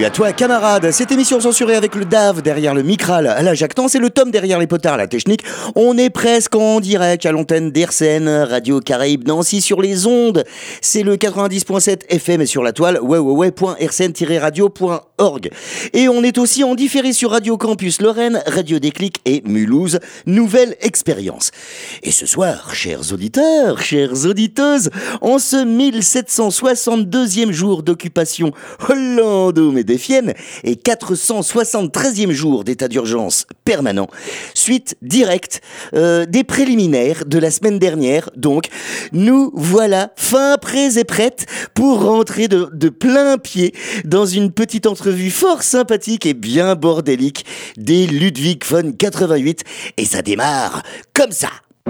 Salut à toi camarade, cette émission censurée avec le Dave derrière le Micral à la jactance et le Tom derrière les potards à la technique. On est presque en direct à l'antenne d'RCN, Radio Caraïbes Nancy sur les ondes. C'est le 90.7 FM et sur la toile www.rcn-radio.org. Et on est aussi en différé sur Radio Campus Lorraine, Radio Déclic et Mulhouse, nouvelle expérience. Et ce soir, chers auditeurs, chères auditeuses, en ce 1762e jour d'occupation hollando-médéfienne et 473e jour d'état d'urgence permanent, suite directe des préliminaires de la semaine dernière. Donc, nous voilà fin prêts et prêtes pour rentrer de plein pied dans une petite entrevue fort sympathique et bien bordélique des Ludwig von 88. Et ça démarre comme ça.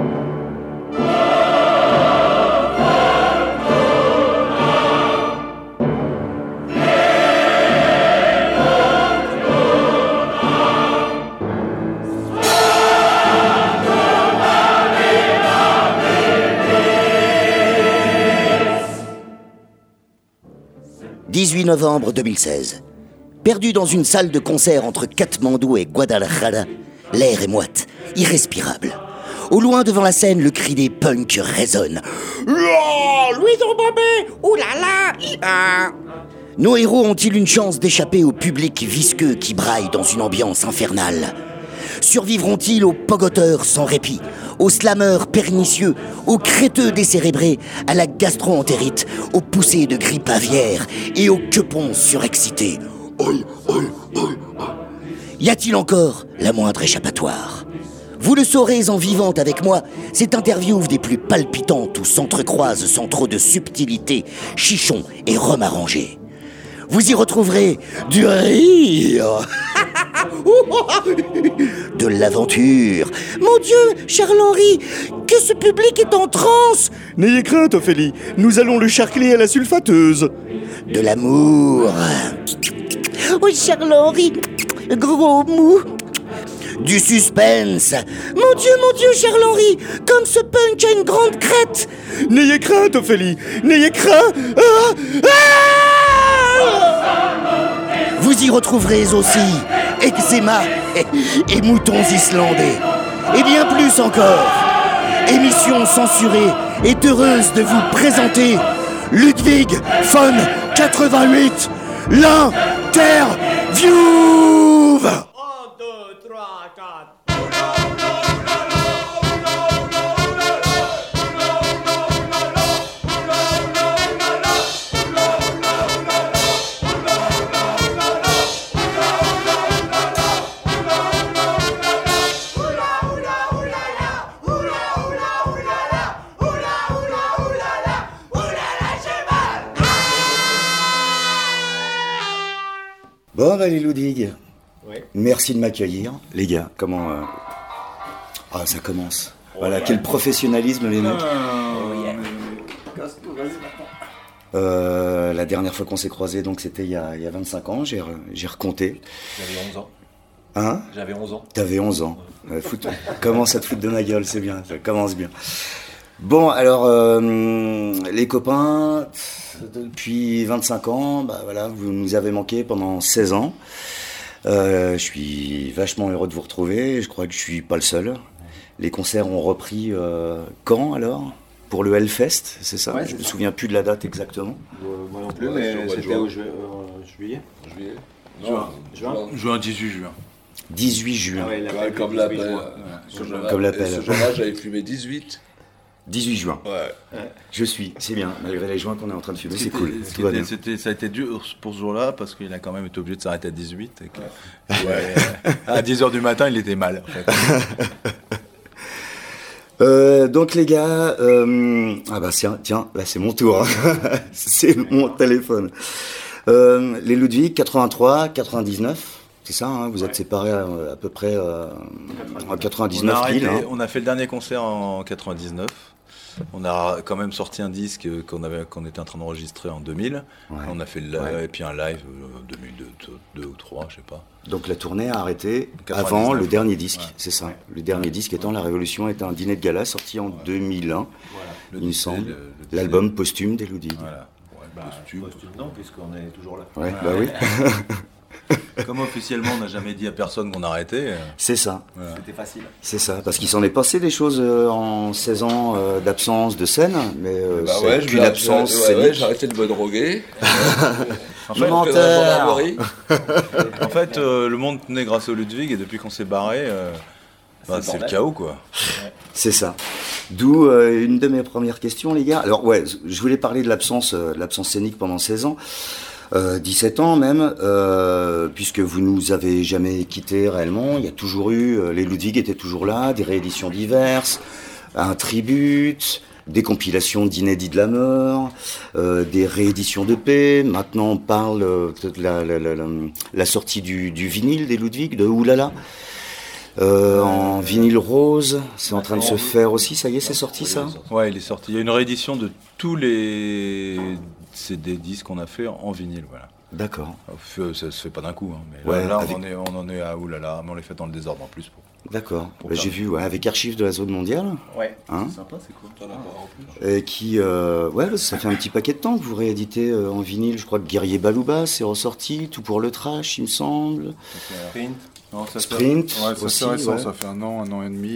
18 novembre 2016. Perdu dans une salle de concert entre Katmandou et Guadalajara, l'air est moite, irrespirable. Au loin devant la scène, le cri des punks résonne. Louis Bobé, oulala, Nos héros ont-ils une chance d'échapper au public visqueux qui braille dans une ambiance infernale ? Survivront-ils aux pogoteurs sans répit, aux slammeurs pernicieux, aux créteux décérébrés, à la gastro-entérite, aux poussées de grippe aviaire et aux quepons surexcités ? Y a-t-il encore la moindre échappatoire ? Vous le saurez en vivant avec moi, cette interview des plus palpitantes où s'entrecroisent sans trop de subtilité, chichons et rhum arrangé. Vous y retrouverez du rire, de l'aventure. Mon Dieu, Charles-Henri, que ce public est en transe. N'ayez crainte, Ophélie, nous allons le charcler à la sulfateuse. De l'amour. Oh, Charles-Henri, gros mou. Du suspense. Mon Dieu, Charles-Henri, comme ce punk a une grande crête. N'ayez crainte, Ophélie, n'ayez crainte. Vous y retrouverez aussi eczéma et moutons islandais. Et bien plus encore. Émission censurée est heureuse de vous présenter Ludwig von 88, l'interview. 1, 2, 3, 4. Bon, les Ludwig, Ouais. merci de m'accueillir. Les gars, comment... Ah, ça commence. Voilà, quel professionnalisme, les mecs. La dernière fois qu'on s'est croisés, donc c'était il y a 25 ans, j'ai recompté. J'avais 11 ans. Hein ? J'avais 11 ans. T'avais 11 ans. Commence à te foutre de ma gueule, c'est bien, ça commence bien. Bon, alors, les copains, depuis 25 ans, bah voilà, vous nous avez manqué pendant 16 ans. Je suis vachement heureux de vous retrouver, je crois que je suis pas le seul. Les concerts ont repris quand alors ? Pour le Hellfest, c'est ça ? Ouais, Je me souviens plus de la date exactement. Moi non plus, mais c'était au juillet. Juin, 18 juin. 18 juin, Comme l'appel. Comme l'appel. Ce jour-là, j'avais fumé 18. 18 juin. Ouais. Je suis, c'est bien, malgré les joints qu'on est en train de fumer, c'est cool. Ce qui Tout va bien. ça a été dur pour ce jour-là parce qu'il a quand même été obligé de s'arrêter à 18. Et que, à 10h du matin, il était mal. En fait. Donc les gars, ah bah tiens, là c'est mon tour, c'est mon téléphone. Les Ludwig, 83, 99, c'est ça, hein, vous êtes séparés à peu près en 99 pile. Hein. On a fait le dernier concert en 99. On a quand même sorti un disque qu'on était en train d'enregistrer en 2000. Ouais. On a fait et puis un live 2002 ou 3, je sais pas. Donc la tournée a arrêté 99. avant le dernier disque, c'est ça. Ouais. Le dernier disque étant La Révolution est un dîner de gala sorti en 2001, il me semble. L'album posthume des Ludwig. Voilà. Ouais, Posthume. Non, puisqu'on est toujours là. Ouais, bah oui. Comme officiellement on n'a jamais dit à personne qu'on arrêtait. C'est ça. Voilà. C'était facile. C'est ça, parce qu'il s'en est passé des choses en 16 ans d'absence de scène, mais c'est depuis l'absence scénique. j'ai arrêté de me droguer. En fait, Menteur. En fait, le monde tenait grâce au Ludwig et depuis qu'on s'est barré, c'est le chaos quoi. C'est ça. D'où une de mes premières questions, les gars. Alors ouais, je voulais parler de l'absence scénique pendant 16 ans. 17 ans même, puisque vous nous avez jamais quittés réellement. Il y a toujours eu, les Ludwig étaient toujours là, des rééditions diverses, un tribute, des compilations d'inédits de la mort, des rééditions de paix. Maintenant, on parle de la sortie du vinyle des Ludwig, de Oulala. En vinyle rose, c'est en train de se faire aussi, ça y est, c'est sorti ça ? Ouais, il est sorti. Il y a une réédition de tous les CD disques qu'on a fait en vinyle, voilà. D'accord. Ça se fait pas d'un coup, hein, mais Ouais, là avec... on en est à oulala, mais on les fait dans le désordre en plus. D'accord. Bah, j'ai vu, ouais, avec Archives de la zone mondiale. Ouais. Hein, C'est sympa, c'est cool. et qui, ouais, ça fait un petit paquet de temps que vous rééditez en vinyle. Je crois que Guerrier Balouba c'est ressorti, Tout pour le trash, il me semble. Sprint. Non, ça Sprint, c'est aussi, récent, ouais. ça fait un an et demi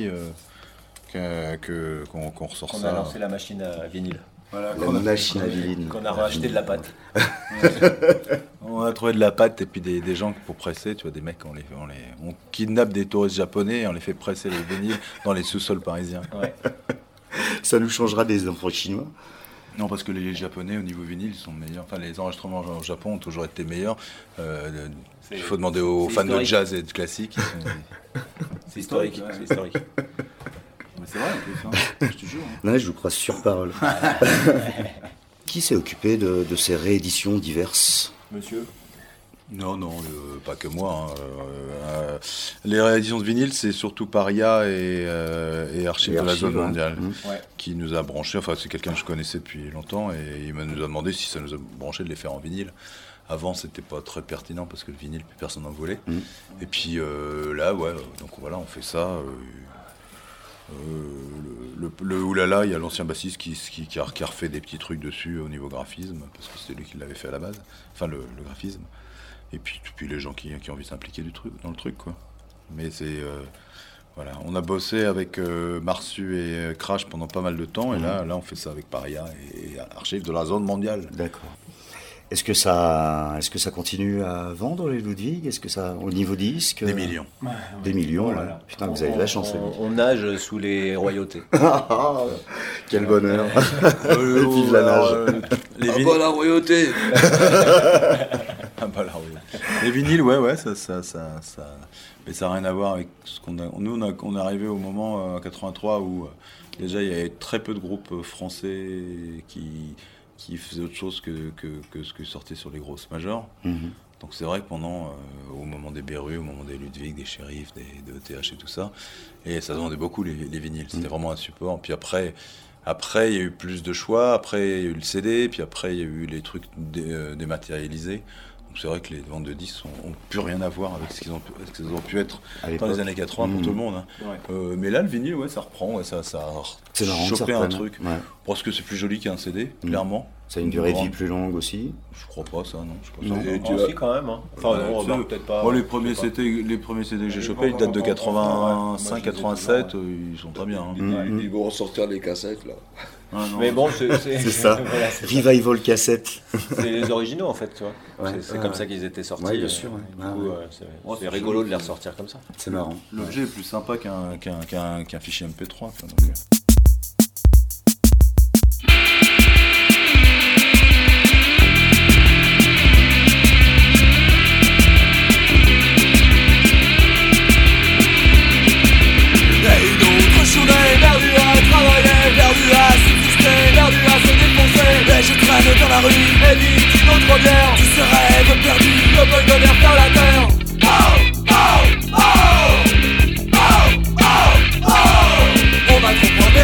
qu'on ressort On ça. a lancé la machine à vinyle. Voilà, La machine à vinyle. Qu'on a racheté de la pâte. on a trouvé de la pâte et puis des gens pour presser, tu vois, des mecs, on kidnappe des touristes japonais et on les fait presser les vinyles dans les sous-sols parisiens. Ouais. Ça nous changera des enfants chinois. Non, parce que les Japonais, au niveau vinyle, ils sont meilleurs. Enfin, les enregistrements au Japon ont toujours été meilleurs. Il faut demander aux fans de jazz et de classique. C'est historique. C'est historique. Mais c'est vrai, en plus, hein. Je te jure. Hein. Non, je vous crois sur parole. Qui s'est occupé de ces rééditions diverses ? Monsieur. Non, pas que moi. Hein. Les rééditions de vinyle, c'est surtout Paria et Archives de la zone mondiale qui nous a branchés. Enfin, c'est quelqu'un que je connaissais depuis longtemps et il nous a demandé si ça nous a branché de les faire en vinyle. Avant, c'était pas très pertinent parce que le vinyle, plus personne n'en voulait. Et puis là, ouais, donc voilà, on fait ça. Le oulala, il y a l'ancien bassiste qui a refait des petits trucs dessus au niveau graphisme, parce que c'est lui qui l'avait fait à la base, enfin le graphisme. Et puis les gens qui ont envie de s'impliquer dans le truc, quoi. Mais c'est... voilà, on a bossé avec Marsu et Crash pendant pas mal de temps, et là on fait ça avec Paria et Archives de la zone mondiale. D'accord. Est-ce que ça continue à vendre les Ludwig ? Est-ce que ça, au niveau disque ? Des millions. Des millions, là. ouais. Putain, vous avez de la chance, les On nage sous les royautés. Quel bonheur. Vive la nage. Les bah la royauté. Ah bah là, oui. Les vinyles, ouais, ça. Mais ça n'a rien à voir avec ce qu'on a. Nous, on est arrivé au moment, en 83, où déjà il y avait très peu de groupes français qui faisaient autre chose que ce que sortait sur les grosses majors. Donc c'est vrai que pendant, au moment des Berus, au moment des Ludwig, des Shérifs, de ETH et tout ça, et ça se vendait beaucoup les vinyles. C'était vraiment un support. Puis après, il y a eu plus de choix. Après, il y a eu le CD. Puis après, il y a eu les trucs dématérialisés. Donc c'est vrai que les ventes de disques n'ont plus rien à voir avec ce qu'ils ont pu être dans les années 80 pour tout le monde. Hein. Ouais. Mais là, le vinyle, ouais, ça reprend. Ouais, ça a chopé un truc. Ouais. Parce que c'est plus joli qu'un CD, clairement. Ça a une durée de vie plus longue aussi. Je crois pas ça, non. Aussi quand même. Hein. Enfin, non, peut-être pas. Bon, les premiers CD que j'ai chopés, ils datent de 85, 87. Ils sont très bien. Hein. Ils vont ressortir les cassettes là. Ah, mais bon, c'est ça. Voilà, Revival cassette. C'est les originaux en fait, tu vois. C'est comme ça qu'ils étaient sortis. Ouais, bien sûr. Du coup, c'est rigolo de les ressortir comme ça. C'est marrant. L'objet est plus sympa qu'un fichier MP3. Quoi, donc. Dans la rue, et vite une autre bière. Tout ce rêve perdu, le bol de l'air vers la terre. Oh, oh, oh, oh, oh, oh. On va trop prendre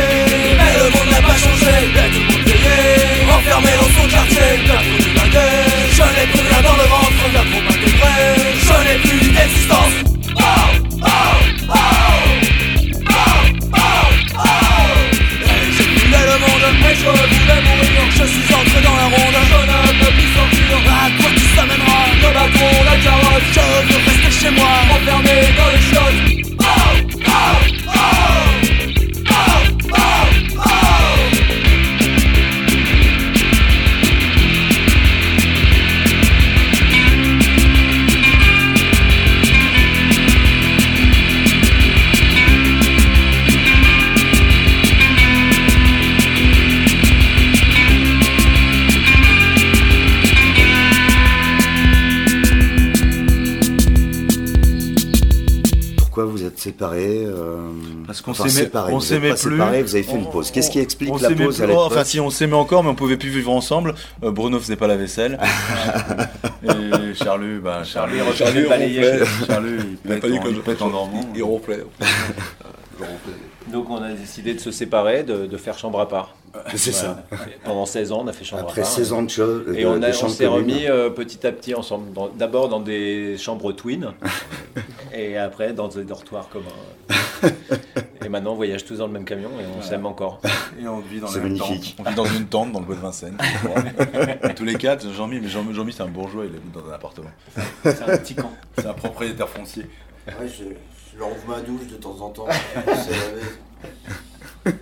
pourquoi vous êtes séparés Parce qu'on enfin, s'aimait, séparés, on vous êtes s'aimait pas plus. séparés, vous avez fait une pause. Qu'est-ce qui explique on la s'aimait pause plus. à l'époque? Enfin, si on s'aimait encore, mais on pouvait plus vivre ensemble. Bruno faisait pas la vaisselle. Et Charlu, Charlie Charlie balayait. ronflait. Charlu, Il a pas dit il pète en dormant. Il ronflait. Je ronflais. Donc on a décidé de se séparer, de faire chambre à part. C'est ça. Et pendant 16 ans, on a fait chambre Après à part. 16 ans de choses. Et on s'est remis petit à petit ensemble. D'abord dans des chambres twin, et après dans des dortoirs communs. Et maintenant on voyage tous dans le même camion et on s'aime encore. Et on vit dans C'est la même magnifique. tente. On vit dans une tente dans le bois de Vincennes. Tous les quatre, Jean-Mi, mais Jean-Mi c'est un bourgeois, il habite dans un appartement. C'est un petit camp. C'est un propriétaire foncier. Ouais, je leur ouvre ma douche de temps en temps. C'est lavé.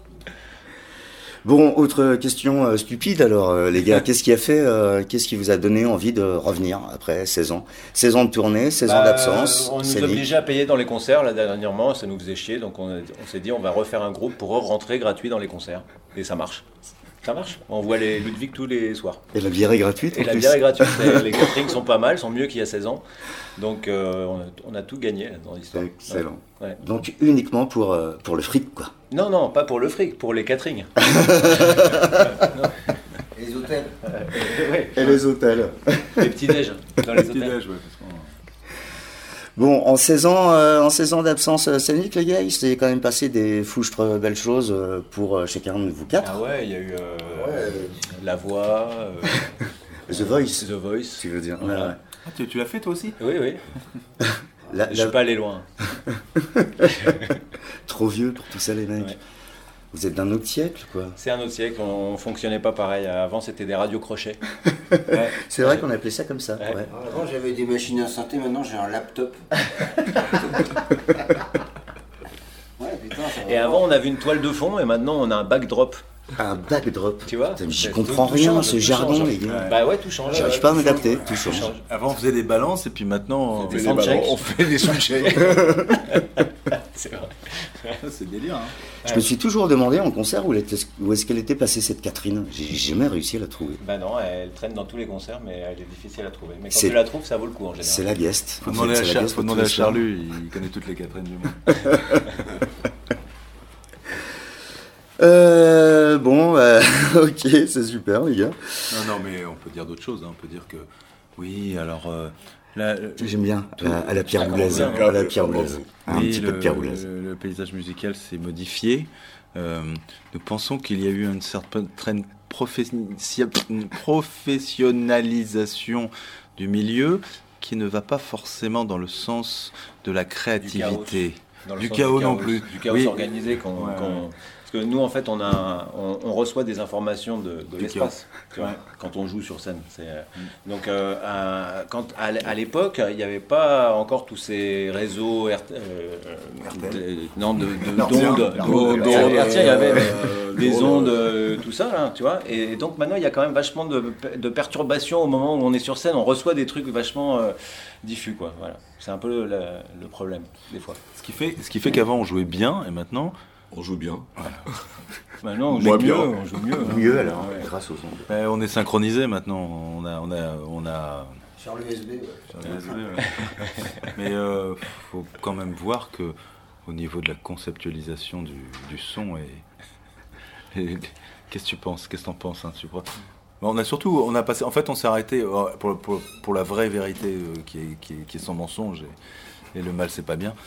Bon, autre question stupide alors, les gars. Qu'est-ce qui vous a donné envie de revenir après 16 ans? 16 ans de tournée, 16 ans d'absence. On nous scénique. obligeait à payer dans les concerts là dernièrement, ça nous faisait chier, donc on s'est dit on va refaire un groupe pour rentrer gratuit dans les concerts. Et ça marche. Ça marche. On voit les Ludwig tous les soirs. Et la bière est gratuite Et en la plus. bière est gratuite. Les caterings sont pas mal, sont mieux qu'il y a 16 ans. Donc on a tout gagné dans l'histoire. Excellent. Ouais. Donc uniquement pour le fric, quoi. Non, pas pour le fric, pour les caterings. Et les hôtels. Ouais. Et les hôtels. Les petits-déj dans les Petit hôtels. déj, ouais, parce qu'on- Bon, en 16 ans d'absence scénique, les gars, il s'est quand même passé des fouchtres belles choses pour chacun de vous quatre. Ah ouais, il y a eu La Voix, The Voice, The Voice. tu veux dire. Voilà. Ouais. Ah, tu l'as fait toi aussi? Oui. La- Je suis pas allé loin. Trop vieux pour tout ça, les mecs. Ouais. Vous êtes d'un autre siècle, quoi. C'est un autre siècle, on fonctionnait pas pareil. Avant, c'était des radios crochets. C'est vrai qu'on appelait ça comme ça. Ouais. Ouais. Avant, j'avais des machines à synthé, maintenant j'ai un laptop. Ouais, putain, ça va Et avant, on avait une toile de fond et maintenant, on a un backdrop. Un backdrop. Tu vois? Putain, mais j'y C'est- comprends tout rien, change, ce tout jargon, change. les gars. Bah ouais, tout change. J'arrive pas à m'adapter, tout change. Avant on faisait des balances et puis maintenant Des soundchecks. on fait des soundchecks. C'est vrai. C'est délire. Hein. Je me suis toujours demandé en concert où est-ce qu'elle était passée, cette Catherine. J'ai jamais réussi à la trouver. Bah non, elle traîne dans tous les concerts, mais elle est difficile à trouver. Mais quand C'est- tu la trouves, ça vaut le coup en C'est général. la guest. Faut En demander fait, à, c'est la guest faut de demander tous à les soirs. Charlu, il connaît toutes les Catherine du monde. Bon, ok, c'est super, les gars. Non, mais on peut dire d'autres choses. Hein. On peut dire que oui, alors là, J'aime bien, à la Pierre Ça Boulaise. commence À la Pierre Boulaise. Un oui, petit peu de Pierre Boulaise. le paysage musical s'est modifié. Nous pensons qu'il y a eu une certaine professionnalisation du milieu qui ne va pas forcément dans le sens de la créativité. Dans le Du sens chaos non plus. Du chaos Oui. organisé Ouais. Parce que nous, en fait, on reçoit des informations de Du l'espace tu vois, Ouais. quand on joue sur scène. Donc, à l'époque, il n'y avait pas encore tous ces réseaux d'ondes. Hertziens, il y avait des ondes, tout ça, là, tu vois. Et donc maintenant, il y a quand même vachement de perturbations au moment où on est sur scène. On reçoit des trucs vachement diffus, quoi. Voilà. C'est un peu le problème, des fois. Ce qui fait qu'avant on jouait bien et maintenant On joue bien. Maintenant, on Moi, joue bien. mieux. On joue mieux. Mieux alors, Ouais. grâce aux ondes. on est synchronisé maintenant. On a Sur l'USB, ouais. Mais faut quand même voir que au niveau de la conceptualisation du son qu'est-ce que tu penses? Qu'est-ce que t'en penses hein, tu crois? On a passé. En fait, on s'est arrêté pour la vraie vérité qui est sans mensonge et le mal c'est pas bien.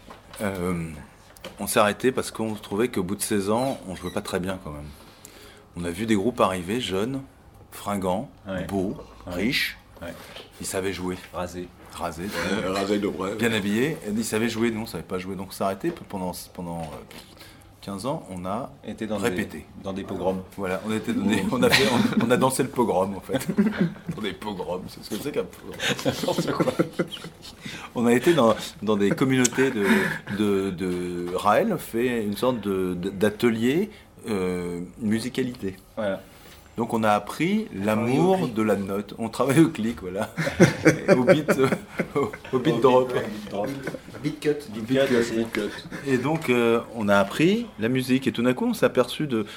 On s'est arrêté parce qu'on trouvait qu'au bout de 16 ans, on jouait pas très bien quand même. On a vu des groupes arriver jeunes, fringants, Ouais. beaux, riches. Ouais. Ils savaient jouer, Rasé. rasés, Rasé de près. bien habillés. Et ils savaient jouer, nous on savait pas jouer. Donc on s'est arrêté pendant 15 ans. On a Était dans répété. Dans des pogroms. Voilà, on a dansé le pogrom en fait. Dans des pogroms, c'est ce que c'est qu'un pogrom. On a été dans des communautés de Raël fait une sorte d'atelier musicalité. Voilà. Donc on a appris l'amour de la note. On travaille au clic, voilà. au beat drop. Beat cut. Et donc on a appris la musique et tout d'un coup on s'est aperçu de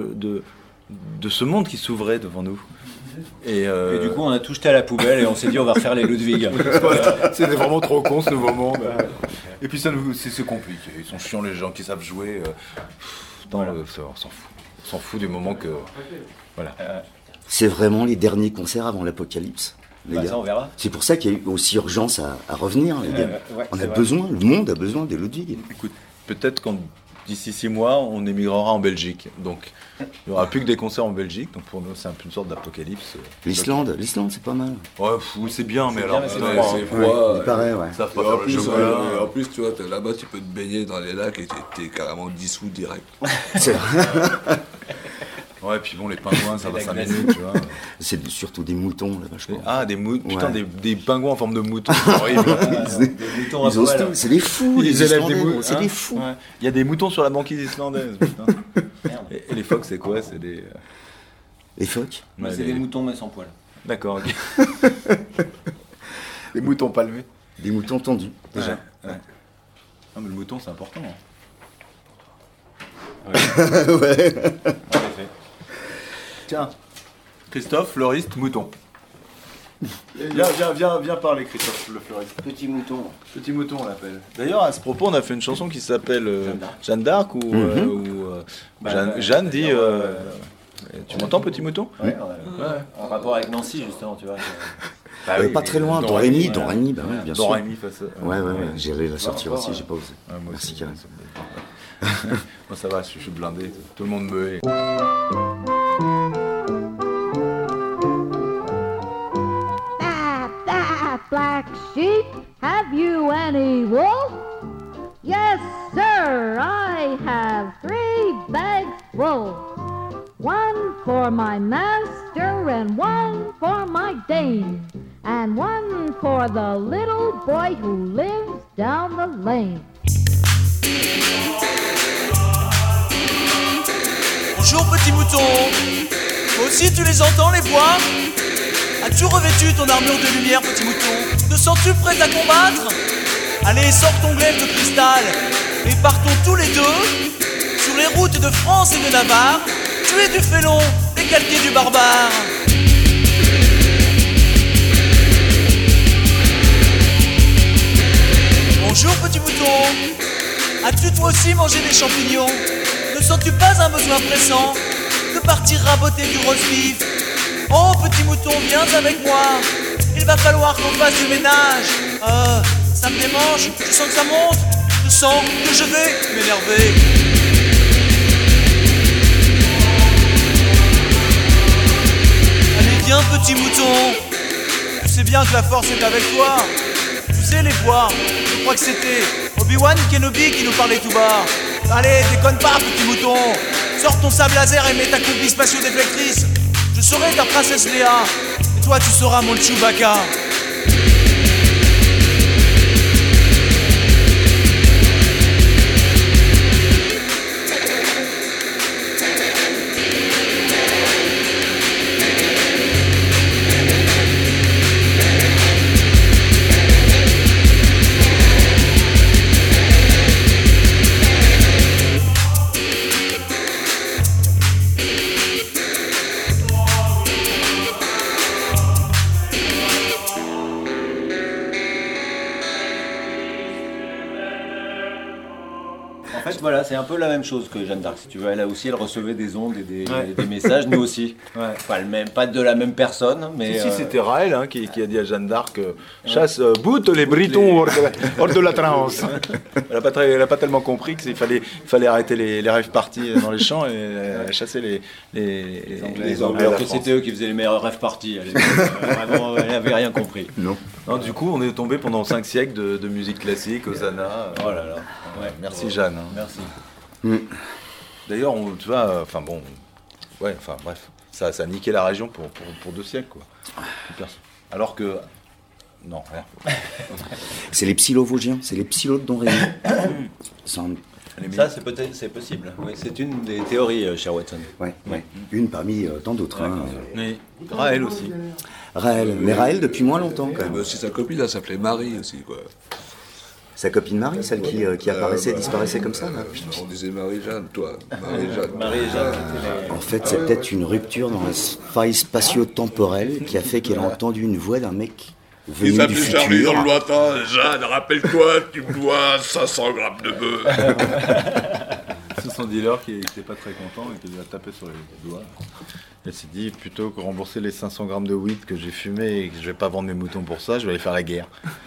ce monde qui s'ouvrait devant nous. Et du coup, on a tout jeté à la poubelle et on s'est dit, on va refaire les Ludwig. c'était vraiment trop con ce nouveau monde. Et puis c'est compliqué. Ils sont chiants les gens qui savent jouer. On s'en fout du moment que... Voilà. C'est vraiment les derniers concerts avant l'apocalypse, les gars. Ça, on verra. C'est pour ça qu'il y a eu aussi urgence à revenir, les gars. On a besoin, le monde a besoin de Ludwig. Écoute, peut-être d'ici 6 mois, on émigrera en Belgique. Donc, il n'y aura plus que des concerts en Belgique. Donc, pour nous, c'est un peu une sorte d'apocalypse. L'Islande, c'est pas mal. Ouais, c'est bien, mais alors... C'est froid. Il paraît, ouais. Ça va Et faire le chocolat. en plus, tu vois, là-bas, tu peux te baigner dans les lacs et t'es carrément dissous direct. C'est vrai. Ouais, puis bon, les pingouins, ça va 5 minutes, tu vois. C'est surtout des moutons, là-bas, je crois. Ah, des moutons. Putain, Ouais. des pingouins en forme de mouton. C'est horrible. Ils osent tout. C'est des fous, les élèvent des Islandais, moutons. c'est des fous. Ouais. Il y a des moutons sur la banquise islandaise. Putain. Et les phoques, c'est quoi? C'est des... Les phoques. Ouais, c'est des moutons mais sans poils. D'accord, ok. Les moutons palmés. Des moutons tendus, déjà. Ouais. Non, mais le mouton, c'est important. Ouais. En effet. Tiens, Christophe, fleuriste, mouton. Viens parler, Christophe, le fleuriste. Petit mouton. Petit mouton, on l'appelle. D'ailleurs, à ce propos, on a fait une chanson qui s'appelle Jeanne d'Arc, où Jeanne dit... tu m'entends, petit mouton? Ouais. En rapport avec Nancy, justement, tu vois. Pas très loin, Don Rémy, bah oui, bien sûr. Don Rémy face à... Ouais, j'allais la sortir aussi, j'ai pas osé. moi Merci, aussi, Karen. Moi, ça va, je suis blindé. Tout le monde me hait. That black sheep, have you any wool? Yes, sir, I have 3 bags full. 1 for my master and 1 for my dame, and 1 for the little boy who lives down the lane. Bonjour petit mouton. Toi aussi tu les entends les voix? As-tu revêtu ton armure de lumière petit mouton? Te sens-tu prêt à combattre? Allez, sors ton glaive de cristal et partons tous les deux sur les routes de France et de Navarre, tuer du félon, décalquer du barbare. Bonjour petit mouton. As-tu toi aussi mangé des champignons? Ne sens-tu pas un besoin pressant de partir raboter du roast beef? Oh petit mouton, viens avec moi. Il va falloir qu'on fasse du ménage. Ça me démange, je sens que ça monte. Je sens que je vais m'énerver. Allez viens petit mouton. Tu sais bien que la force est avec toi. Tu sais les voix, je crois que c'était Obi-Wan Kenobi qui nous parlait tout bas. Allez, déconne pas, petit mouton. Sors ton sable laser et mets ta combi spatio-déflectrice. Je serai ta princesse Léa. Et toi, tu seras mon Chewbacca. En fait, voilà, c'est un peu la même chose que Jeanne d'Arc, si tu veux. Elle aussi, elle recevait des ondes et des messages, nous aussi. Ouais. Enfin, pas de la même personne, mais... Si, c'était Raël qui a dit à Jeanne d'Arc chasse, boute les Britons hors de la transe. Elle n'a pas tellement compris qu'il fallait arrêter les rêves parties dans les champs et chasser les Anglais. Alors que c'était eux qui faisaient les meilleurs rêves parties. Vraiment, elle n'avait rien compris. Non. Du coup, on est tombé pendant 5 siècles de musique classique, Hosanna. Oh là là. Ouais, merci Jeanne. Merci. D'ailleurs, tu vois, bref, ça a niqué la région pour 2 siècles, quoi. Alors que... Non, rien. C'est les psylovosgiens, c'est les psylos de Don Rémy. Ça, c'est possible. Oui, c'est une des théories, cher Watson. Ouais. Une parmi tant d'autres. Hein. Mais Raël aussi. Mais Raël depuis moins longtemps, quand même. Aussi sa copine, elle s'appelait Marie aussi, quoi. Sa copine Marie, celle qui apparaissait et disparaissait comme ça, là. On disait Marie-Jeanne, toi. Marie-Jeanne. Marie-Jeanne. En fait, c'est peut-être une rupture dans la faille spatio-temporelle qui a fait qu'elle a entendu une voix d'un mec venu Il du s'appelait Charlie dans le futur. lointain. Jeanne, rappelle-toi, tu me dois 500 grammes de bœuf. C'est son dealer qui était pas très content et qui lui a tapé sur les doigts. Elle s'est dit, plutôt que rembourser les 500 grammes de weed que j'ai fumé et que je vais pas vendre mes moutons pour ça, je vais aller faire la guerre.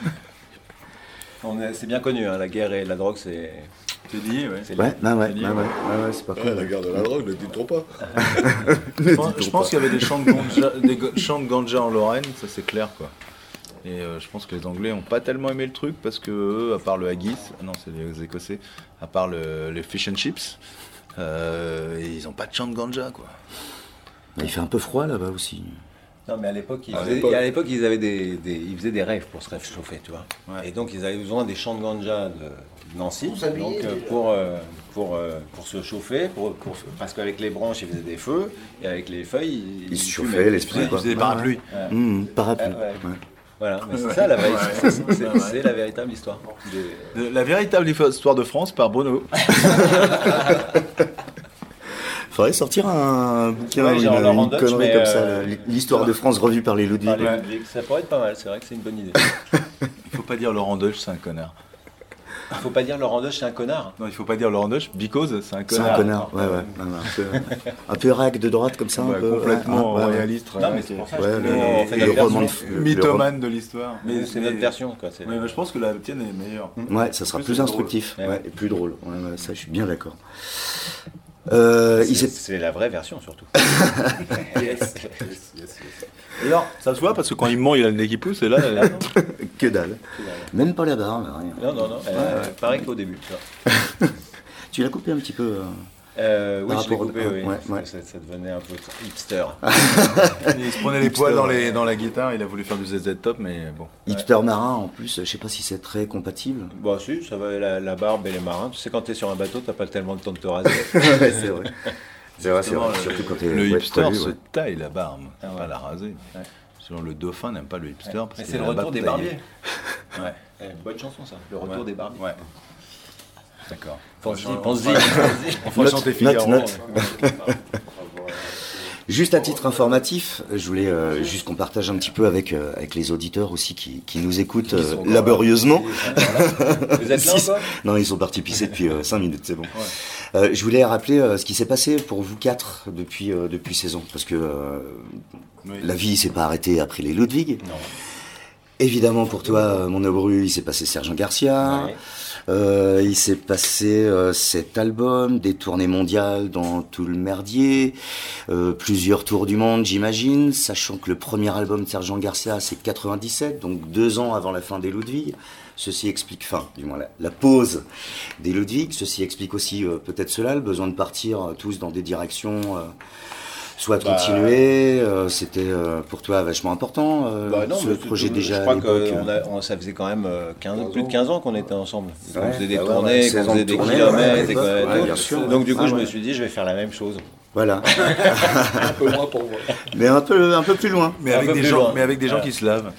C'est bien connu, hein, la guerre et la drogue, c'est lié. Ouais, c'est lié. Ouais, c'est pas Ouais, cool. la guerre de la drogue, ne dis-toi pas. Je pense qu'il y avait des champs de ganja en Lorraine, ça c'est clair quoi. Et je pense que les Anglais ont pas tellement aimé le truc parce que eux, à part le haggis, non c'est les Écossais, à part les fish and chips, ils ont pas de champ de ganja quoi. Il fait un peu froid là-bas aussi. Non, mais à l'époque, ils À faisaient, l'époque. à l'époque, ils avaient ils faisaient des rêves pour se réchauffer, tu vois. Ouais. Et donc, ils avaient besoin des champs de ganja de Nancy, Pour s'habiller, donc pour se chauffer, parce qu'avec les branches, ils faisaient des feux, et avec les feuilles, Il se fumaient. chauffait l'esprit, Ils quoi. faisaient des parapluies. Parapluie. Ouais, ouais. Ouais. Voilà, mais c'est ça la c'est la véritable histoire. La véritable histoire de France par Bruno. Faudrait sortir un bouquin, Ouais, genre une Laurent Deutsch, connerie mais, comme ça, l'histoire de France revue par les Ludwig. Par les Ludwig. Ça pourrait être pas mal, c'est vrai que c'est une bonne idée. Il faut pas dire Laurent Deutsch, c'est un connard. Il faut pas dire Laurent Deutsch, c'est un connard. Non, il faut pas dire Laurent Deutsch, because c'est un C'est un connard. connard, ouais. Un peu rack de droite comme ça, un Ouais, peu. complètement ouais, ouais. royaliste. Non, mais c'est pour ça que Ouais, je te dis, le- on fait le notre roman version. de- Mythomane de l'histoire. Mais c'est notre version, quoi. Oui, mais je pense que la tienne est meilleure. Ouais, ça sera Plus plus c'est instructif, drôle. ouais, et plus drôle. Ouais, ça, je suis bien d'accord. C'est la vraie version, surtout. D'ailleurs, ça se voit parce que quand il ment, il a le nez qui pousse et là, Que dalle. Même pas la barbe, rien. Non, pareil qu'au début. Tu vois. Tu l'as coupé un petit peu. Oui, je l'ai rapport au- coupé, oui. ouais, parce ouais. que ça devenait un peu hipster. il se prenait les poils dans la guitare. Il a voulu faire du ZZ Top, mais bon. Hipster marin en plus, je sais pas si c'est très compatible. Bon, si, ça va, la barbe et les marins. Tu sais, quand t'es sur un bateau, t'as pas tellement de temps de te raser. Ouais, c'est vrai. C'est vrai, c'est vrai. Justement, Surtout quand t'es le ouais, hipster poilu, se ouais. taille la barbe, Ah ouais. pas la raser. Ouais. Sinon, le dauphin n'aime pas le hipster. Parce Mais qu'il c'est le a la retour barbe des taillée. barbiers. Ouais. Bonne chanson, ça. Le retour des barbiers. Ouais. D'accord. Pense-y, On pense-y. va chanter Figaro. note. Juste à titre informatif, je voulais juste qu'on partage un petit peu avec les auditeurs aussi qui nous écoutent Ils sont encore laborieusement. Vous êtes là encore Non, ils sont partis pisser depuis 5 minutes, c'est bon. Je voulais rappeler ce qui s'est passé pour vous quatre depuis ces ans, parce que Oui. la vie s'est pas arrêtée après les Ludwig. Non. Évidemment, pour toi, mon Obru, il s'est passé Sergent Garcia. Ouais. Il s'est passé cet album, des tournées mondiales dans tout le merdier, plusieurs tours du monde, j'imagine, sachant que le premier album de Sergent Garcia, c'est 97, donc 2 ans avant la fin des Ludwig. Ceci explique, du moins la pause des Ludwig. Ceci explique aussi peut-être cela, le besoin de partir tous dans des directions... soit de continuer, c'était pour toi vachement important, Non, ce mais projet je déjà crois à l'époque. que ça faisait quand même plus de 15 ans qu'on était ensemble. Ouais, On faisait des bah ouais, tournées, 16 qu'on ans de faisait des tournée, kilomètres. ouais, et quoi, ouais, tout. bien sûr. Donc du coup, Ah, je ouais. me suis dit, je vais faire la même chose. Voilà, Un peu moins pour moi. mais un peu plus loin. Mais Un avec peu des plus gens, loin. mais avec des gens qui se lavent.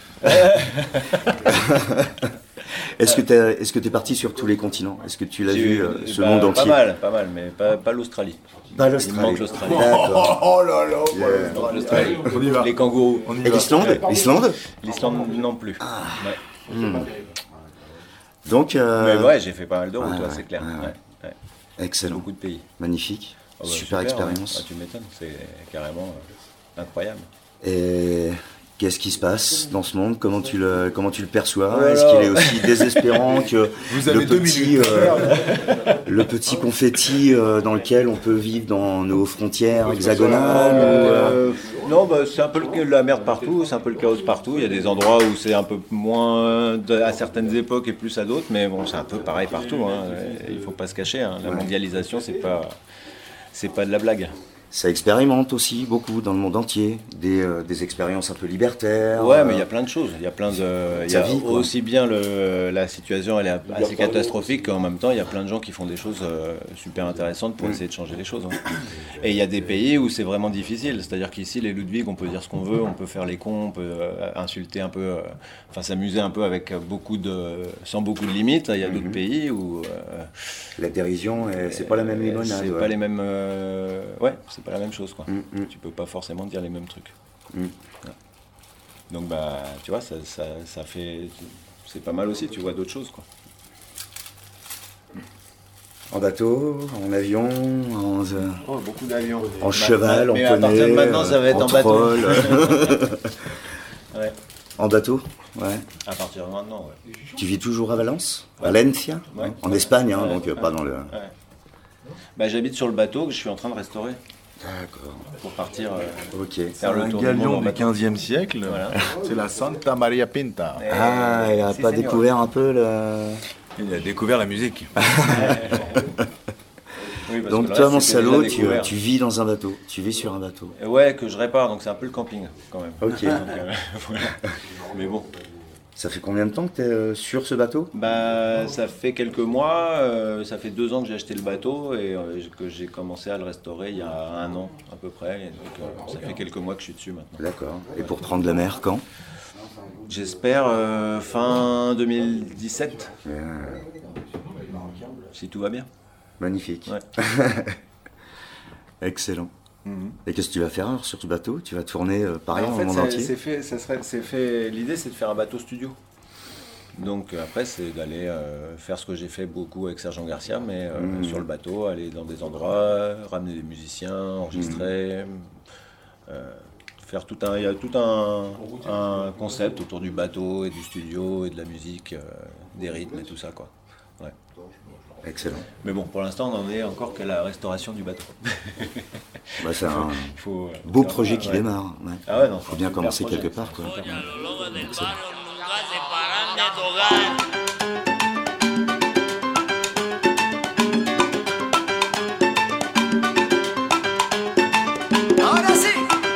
Est-ce que t'es parti sur tous les continents? Est-ce que tu l'as vu ce monde entier? Pas mal, mais pas l'Australie. Pas Il l'Australie. manque l'Australie. D'accord. Oh là là, Il manque l'Australie. On y va. Les kangourous. On y Et va. l'Islande? L'Islande? L'Islande non plus. Ouais. Donc, Mais ouais, j'ai fait pas mal de routes, ouais, toi, ouais, c'est clair. ouais, Ouais. excellent, Beaucoup de pays. magnifique, Oh, bah, super ouais. expérience. Ah, tu m'étonnes, c'est carrément incroyable. Et qu'est-ce qui se passe dans ce monde? Comment tu le perçois? Oh là Est-ce là. qu'il est aussi désespérant que Vous avez 2 minutes. le petit confetti dans lequel on peut vivre dans nos frontières hexagonales? Non, bah, c'est un peu la merde partout, c'est un peu le chaos partout. Il y a des endroits où c'est un peu moins à certaines époques et plus à d'autres, mais bon, c'est un peu pareil partout. Hein. Il faut pas se cacher. Hein. La mondialisation, c'est pas de la blague. Ça expérimente aussi beaucoup dans le monde entier, des expériences un peu libertaires. Ouais, mais il y a plein de choses. Il y a plein de. Il y a vie, quoi. aussi bien la situation, elle est assez catastrophique qu'en même temps, il y a plein de gens qui font des choses super intéressantes pour essayer de changer les choses. Hein. Et il y a des pays où c'est vraiment difficile. C'est-à-dire qu'ici, les Ludwig, on peut dire ce qu'on veut, on peut faire les cons, on peut insulter un peu, enfin s'amuser un peu avec sans beaucoup de limites. Il y a d'autres pays où. La dérision, c'est pas la même limonade. C'est ouais. pas les mêmes. Ouais, c'est pas la même chose, quoi. Mm. Tu peux pas forcément dire les mêmes trucs. Donc bah tu vois, ça fait, c'est pas mal aussi, tu vois d'autres choses quoi. En bateau, en avion, Beaucoup d'avions. en cheval, en mais à partir de poney, maintenant, ça va être en bateau. troll. Ouais. En bateau, ouais. À partir de maintenant, ouais. Tu vis toujours à Valence, Valencia, Ouais. hein, en Espagne, hein, Ouais, donc pas dans le... Ouais. Bah, j'habite sur le bateau que je suis en train de restaurer D'accord. pour partir Ok. faire le un tour du monde galion en du bateau. 15e siècle. Voilà. C'est la Santa Maria Pinta. Ah, elle a Si, pas seigneur. découvert un peu le... Il a découvert la musique. Oui, parce Donc que le toi, reste, mon c'était déjà salaud, découvert. tu vis dans un bateau, tu vis sur un bateau. Ouais, que je répare, donc c'est un peu le camping quand même. Ok. Donc, voilà. Mais bon. Ça fait combien de temps que tu es sur ce bateau? Bah, ça fait quelques mois, ça fait 2 ans que j'ai acheté le bateau et que j'ai commencé à le restaurer il y a 1 an à peu près. Et donc ça fait quelques mois que je suis dessus maintenant. D'accord. Et pour prendre la mer, quand? J'espère fin 2017, si tout va bien. Magnifique. Ouais. Excellent. Et qu'est-ce que tu vas faire alors sur ce bateau? Tu vas tourner pareil En dans fait, le monde entier? c'est fait. L'idée, c'est de faire un bateau studio. Donc après, c'est d'aller faire ce que j'ai fait beaucoup avec Sergent Garcia, mais sur le bateau, aller dans des endroits, ramener des musiciens, enregistrer, faire tout un. Il y a tout un concept autour du bateau et du studio et de la musique, des rythmes et tout ça, quoi. Ouais. Excellent. Mais bon, pour l'instant, on n'en est encore qu'à la restauration du bateau. Bah, c'est un Il faut, beau c'est projet un- qui ouais. démarre. Ouais. Ah ouais, non, Faut bien c'est un commencer super quelque projet. part, quoi. Ahora sí.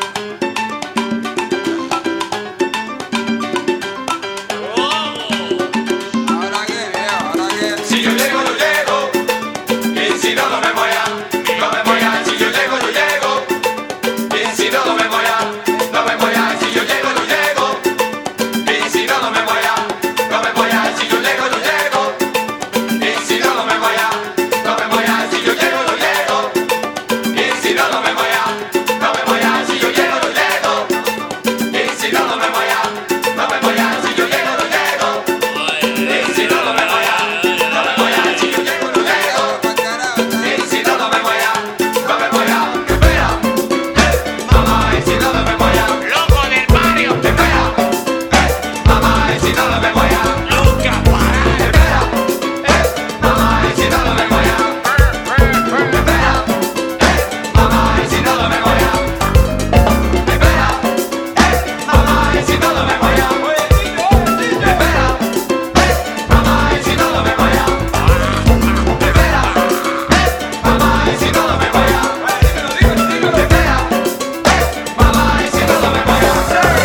Si yo llego, yo llego. Y si no, no me voy a. No me voy a. Si yo llego, yo llego. Y si no, no me voy a. No me voy a. Si yo llego, yo llego. Y si no, no me voy a. No me voy a. Si yo llego, yo llego. Y si no, no me voy a. No me voy a. Si yo llego, yo llego. Y si no, no me voy a. No me voy a. Si yo llego, yo llego. Y si no, no me voy a. No me voy a. Si yo llego, yo llego. Y si no, no me voy a. No me voy a. Si yo llego, yo llego. Y si no, no me voy a. No me voy a. Espera, mamá. Y si no, no me voy a. Loco del barrio. Espera, mamá. Y si no, no me voy a. Nunca para. Espera, mamá. Y si no, no me voy a. Espera, mamá. Y si no, no me voy a. Espera, mamá. Y si no, no me voy a. Espera, mamá. Y si no, no me voy a. Espera, mamá. Y si no, no me voy a. Espera, mamá. Y si no, no me voy a.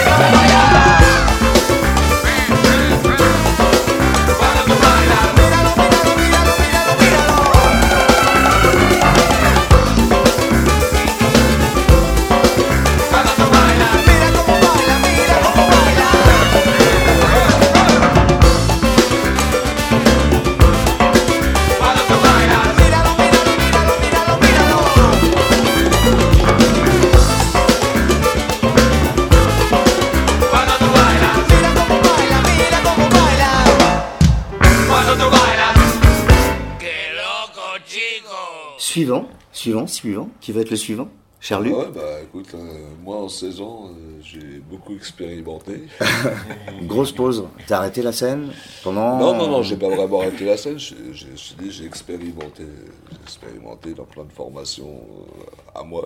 Cuando tú bailas, míralo, míralo, míralo, míralo, míralo. Cuando tú bailas, mira cómo baila, mira cómo baila. Cuando tú bailas, míralo, míralo, míralo, míralo, míralo. Cuando tú bailas, mira cómo baila, mira cómo baila. Cuando tú bailas, qué loco, chico. Suivant. Qui va être le suivant? Charlu? Ouais, bah écoute, moi en 16 ans, j'ai beaucoup expérimenté. Grosse pause. T'as arrêté la scène pendant... Non, j'ai pas vraiment arrêté la scène, j'ai expérimenté. J'ai expérimenté dans plein de formations à moi.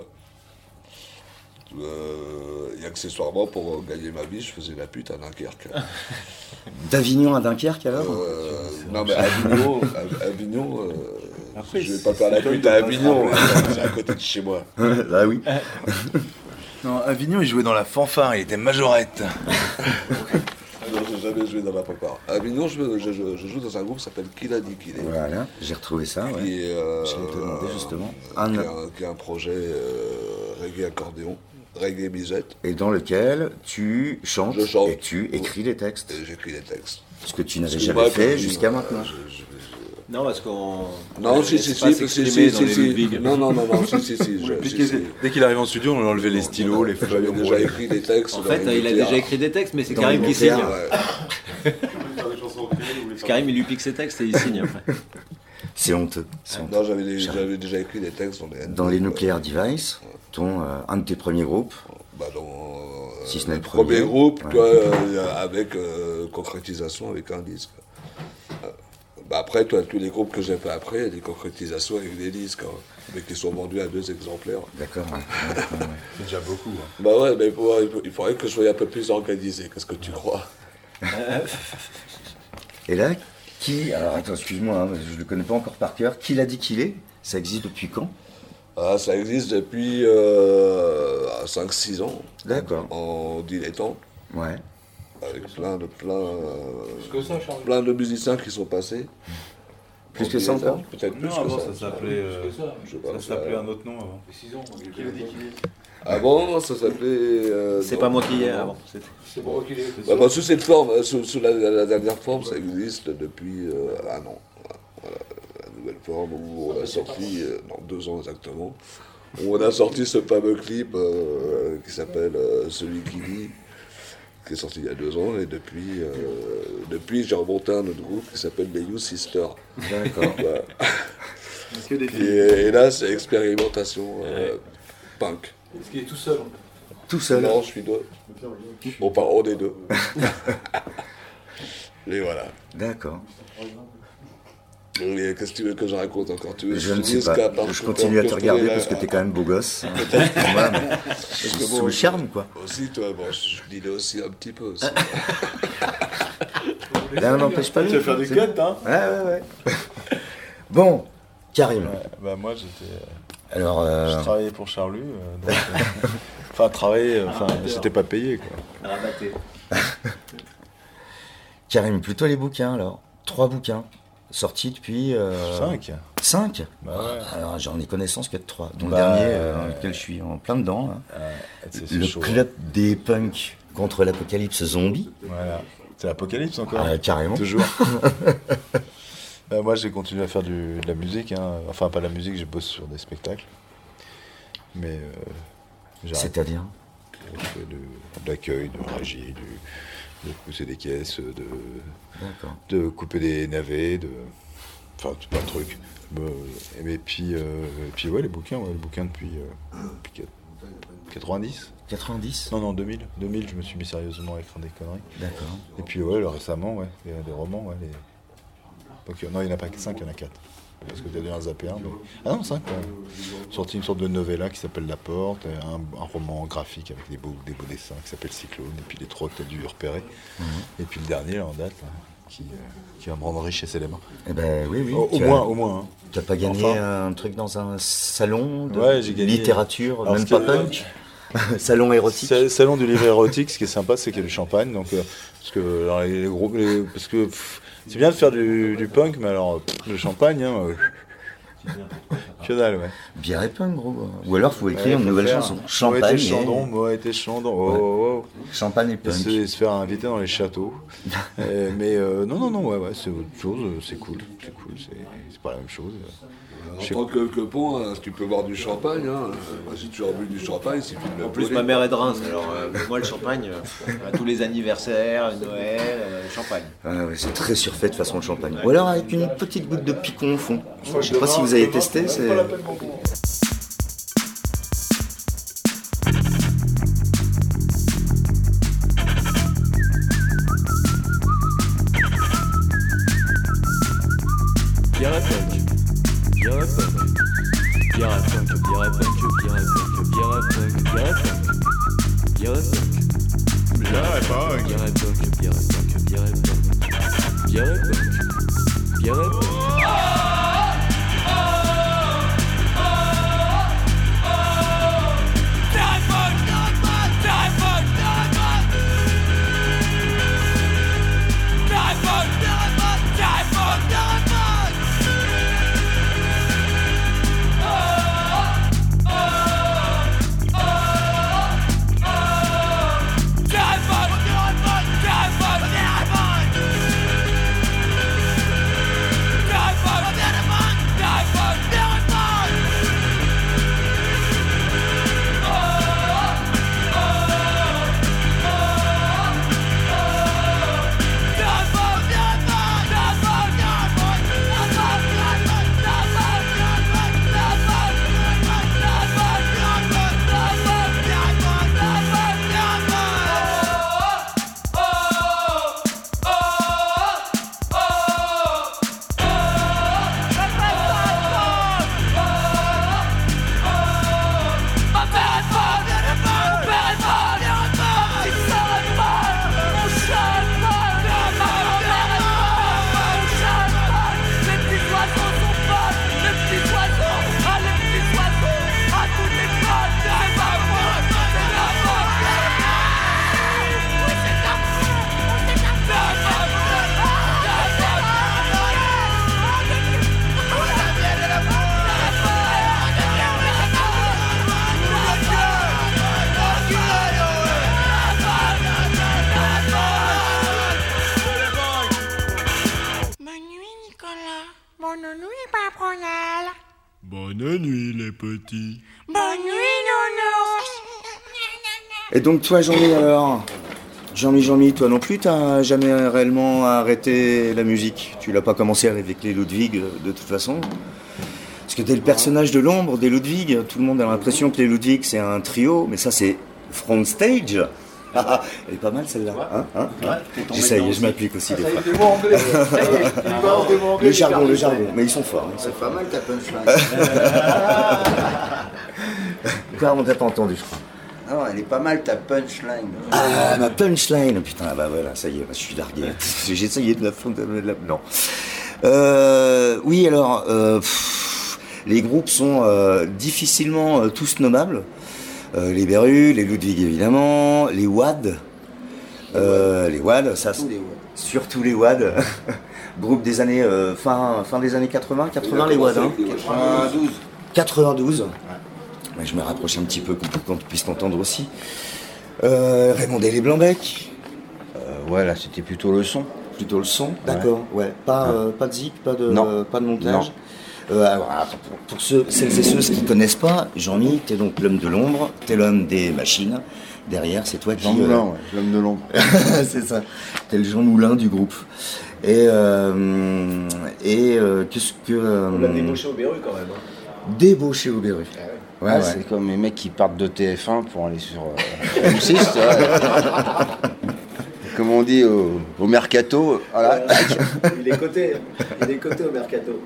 Et accessoirement, pour gagner ma vie, je faisais la pute à Dunkerque. D'Avignon à Dunkerque alors? Non, mais Avignon, Après, je vais pas faire la pute à Avignon, c'est à côté de chez moi. Ah oui. Non, Avignon, il jouait dans la fanfare, il était majorette. Non, j'ai jamais joué dans la fanfare. À Avignon, je joue dans un groupe qui s'appelle Kiladi Kile. Voilà, j'ai retrouvé ça, ouais. Qui est, J'allais te demander justement. qui est un projet reggae accordéon, reggae musette. Et dans lequel tu chantes Je chante. et tu écris les textes. Et j'écris les textes. Ce que tu n'avais Parce que jamais moi, fait comme jusqu'à dit, maintenant. Non, parce qu'on. Non, si, si. Non, si. Dès qu'il arrive en studio, on lui enlevait les stylos, les feuilles. J'avais déjà écrit des textes. En fait, il a déjà écrit des textes, mais c'est Karim qui signe. Karim, il lui pique ses textes et il signe après. C'est honteux. Non, j'avais déjà écrit des textes dans les Nuclear Device, dont un de tes premiers groupes. Si ce n'est le premier groupe, avec concrétisation avec un disque. Après, tous les groupes que j'ai fait après, il y a des concrétisations avec des disques, mais qui sont vendus à 2 exemplaires. D'accord. C'est déjà beaucoup. Bah ouais, mais il faudrait que je sois un peu plus organisé. Qu'est-ce que tu crois? Et là, alors attends, excuse-moi, je ne le connais pas encore par cœur. Qui l'a dit qu'il est? Ça existe depuis quand? Ça existe depuis 5-6 ans. D'accord. En dilettante. Ouais. Avec plein de musiciens qui sont passés. Plus que ça encore? Peut-être plus non, que avant, ça. Ça s'appelait un autre nom avant. Avant, ça s'appppelait... c'est pas moi qui y ai avant. C'est moi qui l'ai. Sous cette forme, sous la dernière forme, ça existe depuis un an. Voilà, la nouvelle forme où on a sorti, 2 ans exactement, où on a sorti ce fameux clip qui s'appelle Celui qui dit, qui est sorti il y a 2 ans, et depuis j'ai remonté un autre groupe qui s'appelle les You Sisters. D'accord. Et là, c'est expérimentation punk. Est-ce qu'il est tout seul? Tout seul? Non, je suis 2. Bon, on est 2. Et voilà. D'accord. Qu'est-ce que tu veux que je raconte encore? Je ne sais pas. Je continue à te regarder parce que t'es quand même beau gosse. Sous le charme, quoi. Aussi, toi, je dis aussi un petit peu. Aussi. Là, on n'empêche pas. Tu vas faire des cuts, hein? Ouais. Bon, Karim. Moi, j'étais... Alors, je travaillais pour Charlu. J'étais pas payé, quoi. Rabatté. Karim, plutôt les bouquins, alors. 3 bouquins. Sortis depuis... 5. 5 Bah ouais. Alors j'en ai connaissance que de 3. Dont le dernier, dans lequel je suis en plein dedans. Là. Le chaud, club des punks contre l'apocalypse zombie. Voilà. C'est l'apocalypse encore. Carrément. Toujours. Moi j'ai continué à faire de la musique. Enfin pas de la musique, je bosse sur des spectacles. Mais... C'est-à-dire? Je fais de l'accueil, de régie, de pousser des caisses, de couper des navets, enfin tout plein de trucs. Et puis ouais, les bouquins depuis 90. 90? Non, 2000. 2000, je me suis mis sérieusement à écrire des conneries. D'accord. Et puis ouais, récemment, ouais, des romans, ouais. Donc, non, il n'y en a pas que 5, il y en a 4. Parce que tu as déjà zappé un. Mais... Ah non, 5, ouais. Sorti une sorte de novella qui s'appelle La Porte, un roman graphique avec des beaux dessins qui s'appelle Cyclone, et puis les 3 que tu as dû repérer. Et puis le dernier, là, en date, là, qui va me rendre riche et célèbre. Eh ben oui. Au moins. Hein. Tu n'as pas gagné un truc dans un salon de j'ai gagné... littérature, alors, même pas punk? Salon érotique. Salon du livre érotique, ce qui est sympa, c'est qu'il y a du champagne. Donc, parce que c'est bien de faire du punk, mais alors le champagne, que dalle, ouais. Bière et punk, gros. Ou alors, il faut écrire une nouvelle chanson. Champagne et Chandon. Champagne et punk. Se faire inviter dans les châteaux. Mais non, c'est autre chose. C'est cool. C'est pas la même chose. En tant que pont, tu peux boire du champagne. Moi, j'ai toujours bu du champagne. En plus, ma mère est de Reims, alors moi, le champagne, à tous les anniversaires, Noël, champagne. C'est très surfait de façon le champagne. Ou alors avec une petite goutte de picon au fond. Je sais pas si vous avez testé. C'est... Bonne nuit, Paponal. Bonne nuit, les petits. Bonne nuit, Nounours. Et donc toi, Jean-Mi, alors Jean-Mi, toi non plus, t'as jamais réellement arrêté la musique? Tu l'as pas commencé avec les Ludwig, de toute façon? Parce que t'es le personnage de l'ombre des Ludwig. Tout le monde a l'impression que les Ludwig, c'est un trio, mais ça, c'est front stage. Elle est pas mal, celle-là. Hein J'essaye, je m'applique aussi des fois. Le jargon. Mais ils sont forts. C'est pas mal ta punchline. Quoi, on t'a pas entendu, je crois. Non, elle est pas mal ta punchline. Ah, ma punchline. Putain, bah voilà, ça y est, je suis largué. J'ai essayé de la fond. Non. Oui, alors, les groupes sont difficilement tous nommables. Les Berus, les Ludwig évidemment, les WAD. Les WAD, ça, surtout les WAD. Groupe des années, fin des années 80, les WAD. Hein. 92. Ouais, je me rapproche un petit peu pour qu'on puisse t'entendre aussi. Raymond et les Blanc-Bec. Ouais, là c'était plutôt le son. Plutôt le son, d'accord. Ouais. Pas de zik, pas de montage. Alors, pour celles et ceux qui ne connaissent pas, Jean-Mi, t'es donc l'homme de l'ombre, t'es l'homme des machines. Derrière, c'est toi qui... Jean Moulin, l'homme de l'ombre. C'est ça. T'es le Jean Moulin du groupe. Et qu'est-ce que... On l'a débauché au Berru quand même. Débauché au Berru. Ouais. C'est comme les mecs qui partent de TF1 pour aller sur M6. Comme on dit au mercato. Voilà. Il est coté au mercato.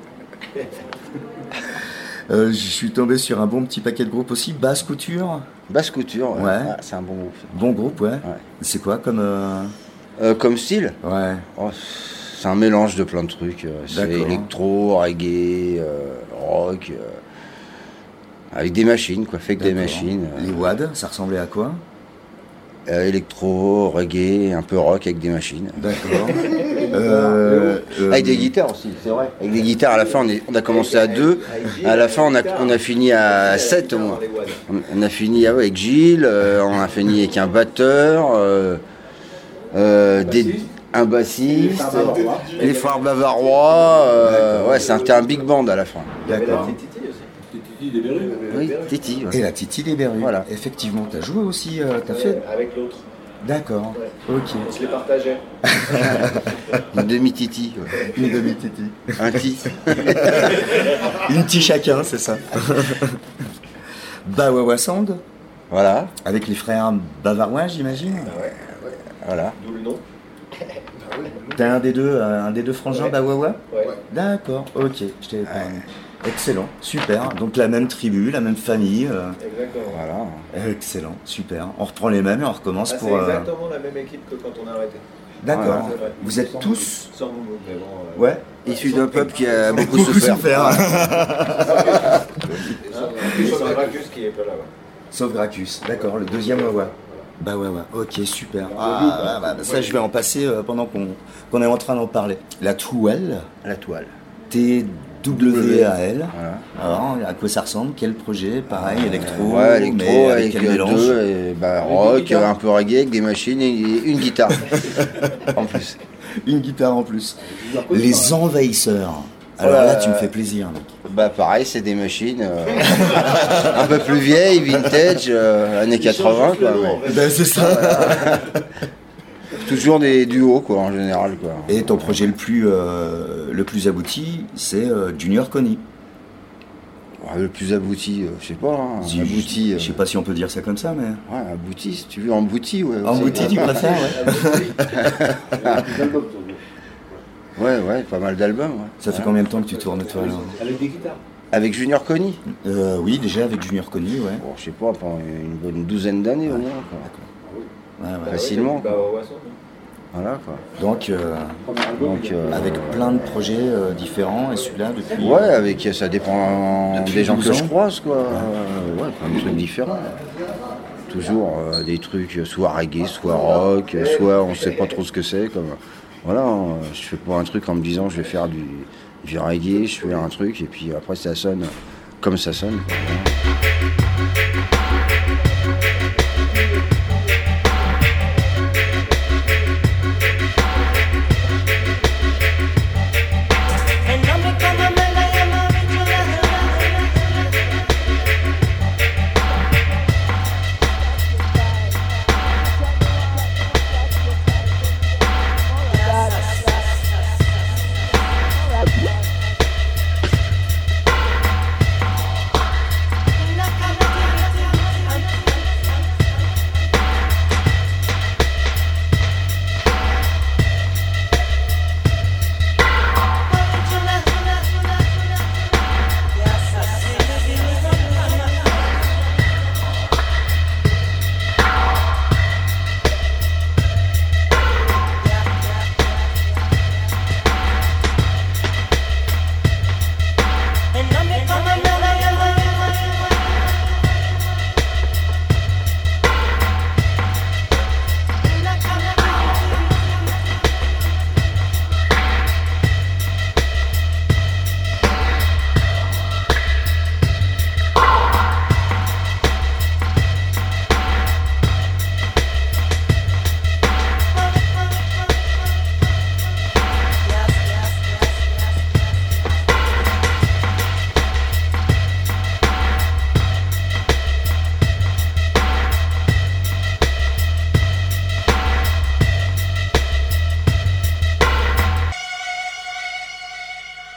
Je suis tombé sur un bon petit paquet de groupes aussi. Basse Couture. Basse Couture, ouais. Ouais. Ah, c'est un bon groupe. Bon groupe, ouais. C'est quoi comme... Comme style? Ouais. Oh, c'est un mélange de plein de trucs. C'est électro, reggae, rock... avec des machines, quoi, fait que des machines. Les WAD, ça ressemblait à quoi? Électro, reggae, un peu rock avec des machines. D'accord. Avec des guitares aussi, c'est vrai. Avec des guitares, à la fin, on a commencé à 2. À la fin, on a fini à 7 au moins. On a fini avec Gilles, on a fini avec un batteur, un bassiste, les frères Bavarois. Ouais, c'était un big band à la fin. D'accord. Titi des Berus. Oui, Titi. Ouais. Et la Titi des Berus. Voilà. Effectivement, t'as joué aussi, t'as fait... Avec l'autre. D'accord. Ouais. Ok. On se les partageait. Une demi-Titi. Ouais. Une demi-Titi. Un Ti. Une Ti chacun, c'est ça. Bawawa Sound. Voilà. Avec les frères bavarois, j'imagine. Ouais. Voilà. D'où le nom. T'as un des deux frangins Bawawa? Ouais. D'accord, ok. Je t'ai excellent, super. Donc la même tribu, la même famille. Exactement. Voilà. Excellent, super. On reprend les mêmes et on recommence pour... C'est exactement la même équipe que quand on a arrêté. D'accord. Voilà. Vous êtes tous... Sans Momo, vraiment. Ouais. Issu d'un peuple qui a beaucoup souffert. Sauf Gracchus qui est pas là. Sauf Gracchus, d'accord, le deuxième Wawa. Bah ouais, ok, super. Ça, je vais en passer pendant qu'on est en train d'en parler. La toile. La toile. TWAL. Voilà. Alors, à quoi ça ressemble? Quel projet? Pareil, électro, ouais, électro, mais avec quel deux, mélange? rock, un peu reggae avec des machines et une guitare. En plus. Une guitare en plus. Les envahisseurs. Alors là, tu me fais plaisir, mec. Bah pareil, c'est des machines un peu plus vieilles, vintage, années 80 quoi. Ben, c'est ça. Toujours des duos quoi en général quoi. Et ton projet le plus abouti, c'est Junior Connie. Le plus abouti, je sais pas. Hein, abouti, je sais pas si on peut dire ça comme ça, mais. Ouais, abouti, si tu veux, embouti, ouais. Embouti, tu préfères, ouais. Ouais, pas mal d'albums. Ouais. Ça fait combien de temps que tu tournes toi alors? Avec des guitares. Avec Junior Connie Oui, déjà avec Junior Connie, ouais. Bon, je sais pas, pendant une bonne douzaine d'années au moins. Ouais. Facilement. Voilà quoi. Donc avec plein de projets différents et celui-là depuis. Ouais, ça dépend des gens que je croise quoi. Ouais, plein de trucs différents. Toujours des trucs soit reggae, soit rock, soit on sait pas trop ce que c'est comme. Voilà, je fais pas un truc en me disant je vais faire du reggae, je fais un truc et puis après ça sonne comme ça sonne. And I'm becoming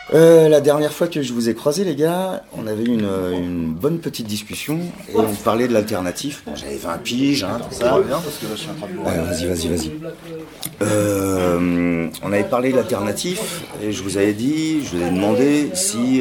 La dernière fois que je vous ai croisé, les gars, on avait eu une bonne petite discussion et on parlait de l'alternatif. Bon, j'avais 20 piges, tout ça. Bien parce que là, je suis en train de boire. Vas-y. On avait parlé de l'alternatif et je vous avais demandé si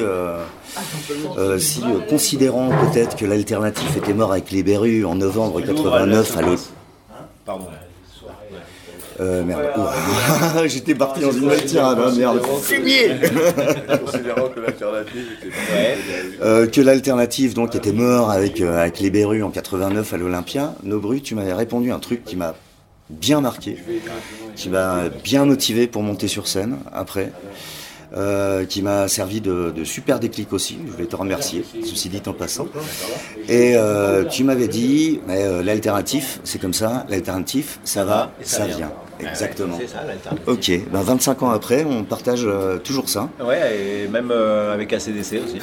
considérant peut-être que l'alternatif était mort avec les Berus en novembre 89 à l'autre. Pardon. Merde. J'étais parti dans une autre tirade, merde. Fumier. Considérant que l'alternative était que l'alternative donc était mort avec les Berus en 89 à l'Olympia. Nobru, tu m'avais répondu un truc qui m'a bien marqué, qui m'a bien motivé pour monter sur scène après. Qui m'a servi de super déclic aussi, je voulais te remercier, ceci dit en passant. Et tu m'avais dit, l'alternatif, c'est comme ça, l'alternatif, ça va, ça vient. Exactement. C'est ça l'alternative. Ok, 25 ans après, on partage toujours ça. Ouais, et même avec ACDC aussi.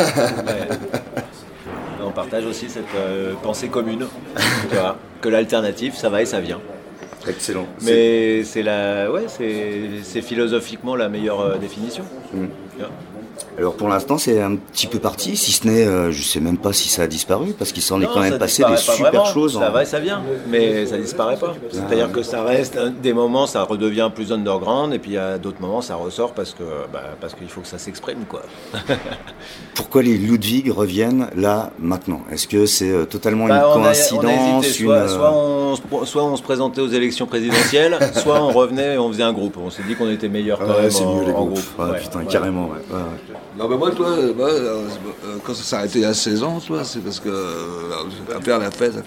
On partage aussi cette pensée commune, tu vois, que l'alternative, ça va et ça vient. Excellent. Mais c'est philosophiquement la meilleure définition. Yeah. Alors pour l'instant c'est un petit peu parti, si ce n'est, je sais même pas si ça a disparu, parce qu'il s'en est quand même passé des super choses. Ça va et ça vient, mais ça disparaît pas. C'est-à-dire que ça reste, des moments ça redevient plus underground, et puis à d'autres moments ça ressort parce qu'il faut que ça s'exprime, quoi. Pourquoi les Ludwig reviennent là, maintenant? Est-ce que c'est totalement une coïncidence? Soit on se présentait aux élections présidentielles, soit on revenait et on faisait un groupe. On s'est dit qu'on était meilleur quand même c'est mieux les en groupes. groupe. Putain, carrément, ouais. Non mais moi, quand ça s'est arrêté il y a 16 ans, c'est parce que à faire la fête,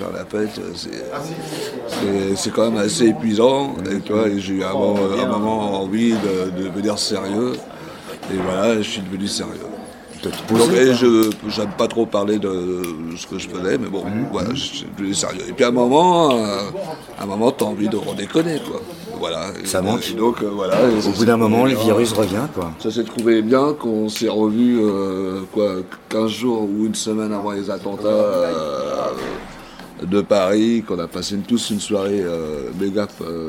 c'est quand même assez épuisant. Et toi, j'ai eu un moment envie de devenir sérieux. Et voilà, je suis devenu sérieux. Donc, je n'aime pas trop parler de ce que je faisais, mais bon, voilà, je suis devenu sérieux. Et puis à un moment, t'as envie de redéconner, quoi. Voilà. Ça manque. Et donc, voilà. Au bout d'un moment, le virus revient, quoi. Ça s'est trouvé bien qu'on s'est revus 15 jours ou une semaine avant les attentats de Paris, qu'on a passé tous une soirée méga.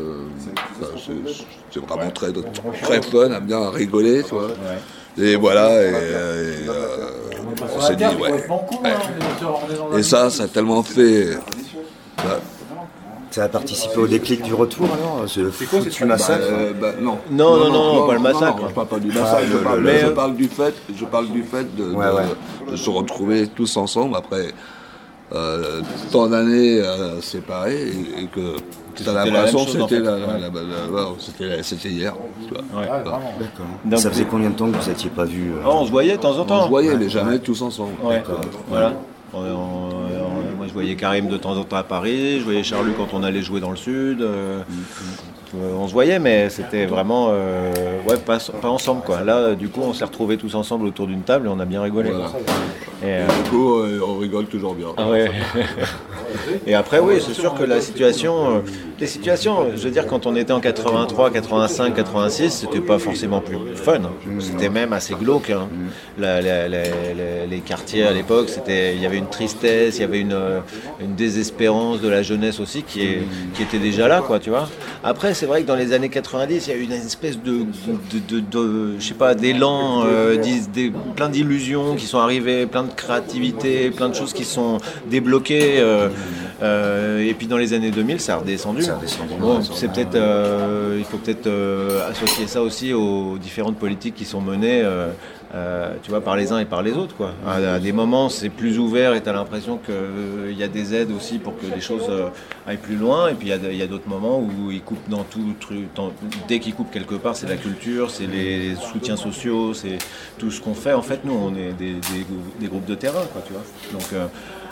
C'est vraiment très fun, à bien rigoler, tu vois. Et voilà, on s'est dit, Et ça a tellement fait. Ça a participé au déclic du retour alors? C'est foutu massacre? Non, pas le massacre. Je parle pas du massacre, je parle du fait de se retrouver tous ensemble après tant d'années séparés et que t'as l'impression que c'était hier. Tu vois. D'accord. Ça faisait combien de temps que vous n'étiez pas vus? On se voyait de temps en temps. On se voyait, mais jamais tous ensemble. Ouais. Voilà. Moi je voyais Karim de temps en temps à Paris, je voyais Charlu quand on allait jouer dans le sud. On se voyait, mais c'était vraiment pas ensemble, quoi. Là, du coup, on s'est retrouvés tous ensemble autour d'une table et on a bien rigolé. Voilà. Et du coup, on rigole toujours bien. Ouais. Et après, oui, c'est sûr que les situations, je veux dire, quand on était en 83, 85, 86, c'était pas forcément plus fun. C'était même assez glauque. Hein. Les quartiers à l'époque, il y avait une tristesse, il y avait une désespérance de la jeunesse aussi qui était déjà là, quoi, tu vois. Après, c'est vrai que dans les années 90, il y a eu une espèce de je sais pas, d'élan, plein d'illusions qui sont arrivées, plein de créativité, plein de choses qui sont débloquées. Et puis dans les années 2000, ça a redescendu. Bon, c'est peut-être, il faut peut-être associer ça aussi aux différentes politiques qui sont menées, tu vois, par les uns et par les autres, quoi. À des moments, c'est plus ouvert et tu as l'impression qu'il y a des aides aussi pour que les choses aillent plus loin. Et puis il y a d'autres moments où ils coupent dans tout truc. Dès qu'ils coupent quelque part, c'est la culture, c'est les soutiens sociaux, c'est tout ce qu'on fait. En fait, nous, on est des groupes de terrain, quoi, tu vois. Donc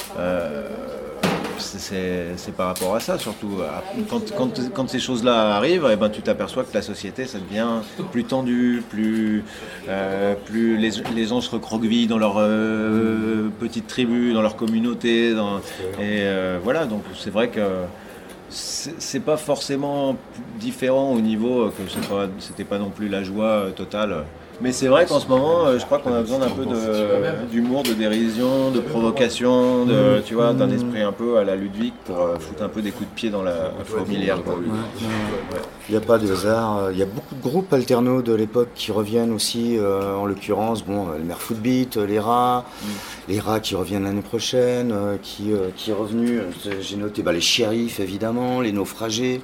c'est par rapport à ça surtout. Quand ces choses-là arrivent, eh ben, tu t'aperçois que la société, ça devient plus tendue, plus les gens se recroquevillent dans leur petite tribu, dans leur communauté, voilà. Donc c'est vrai que c'est pas forcément différent au niveau que c'était pas non plus la joie totale Mais c'est vrai qu'en ce moment, je crois qu'on a besoin d'un peu d'humour, de dérision, de provocation, tu vois, d'un esprit un peu à la Ludwig pour foutre un peu des coups de pied dans la fourmilière. Quoi. Il n'y a pas de hasard. Il y a beaucoup de groupes alternos de l'époque qui reviennent aussi. En l'occurrence, le Mère Footbeat, les Rats qui reviennent l'année prochaine, qui est revenu. J'ai noté les Shérifs évidemment, les Naufragés.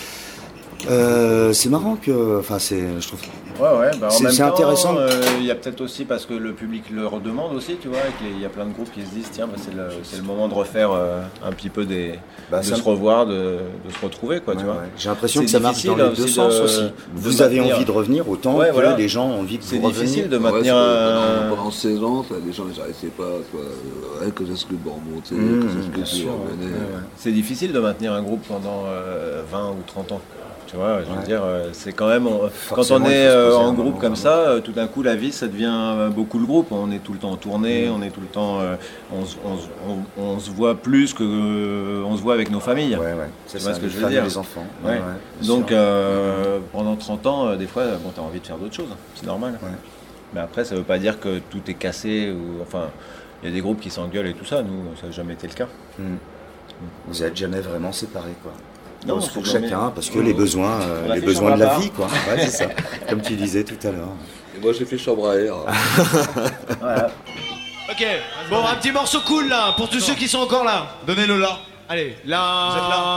C'est marrant que, je trouve. Ouais, en même c'est temps, intéressant. Il y a peut-être aussi parce que le public le redemande aussi, tu vois, et qu'il y a plein de groupes qui se disent tiens, c'est le moment de refaire un petit peu de se revoir, de se retrouver, quoi, tu vois. J'ai l'impression que ça marche dans les deux sens aussi. Vous avez envie de revenir autant que les gens ont envie de vous revenir. C'est difficile de maintenir pendant 16 ans, les gens ils n'arrêtaient pas, quoi. Que c'est ce que de remonter, que c'est ce que tu revenais. C'est difficile de maintenir un groupe pendant 20 ou 30 ans. Tu vois, je veux dire, c'est quand même. Quand on est en groupe comme ça, tout d'un coup, la vie, ça devient beaucoup le groupe. On est tout le temps en tournée, on est tout le temps. On se voit plus que on se voit avec nos familles. C'est ce que je veux dire. Les enfants. Donc, pendant 30 ans, des fois, tu as envie de faire d'autres choses. C'est normal. Mais après, ça ne veut pas dire que tout est cassé. Il y a des groupes qui s'engueulent et tout ça. Nous, ça n'a jamais été le cas. Vous n'êtes jamais vraiment séparés, quoi. Non, pour chacun, parce que les besoins de la vie, quoi. C'est ça, comme tu disais tout à l'heure. Et moi j'ai fait chambre à air. Voilà. Ok, bon, un petit morceau cool là, pour tous ceux qui sont encore là. Donnez-le là. Allez, là. Vous êtes là.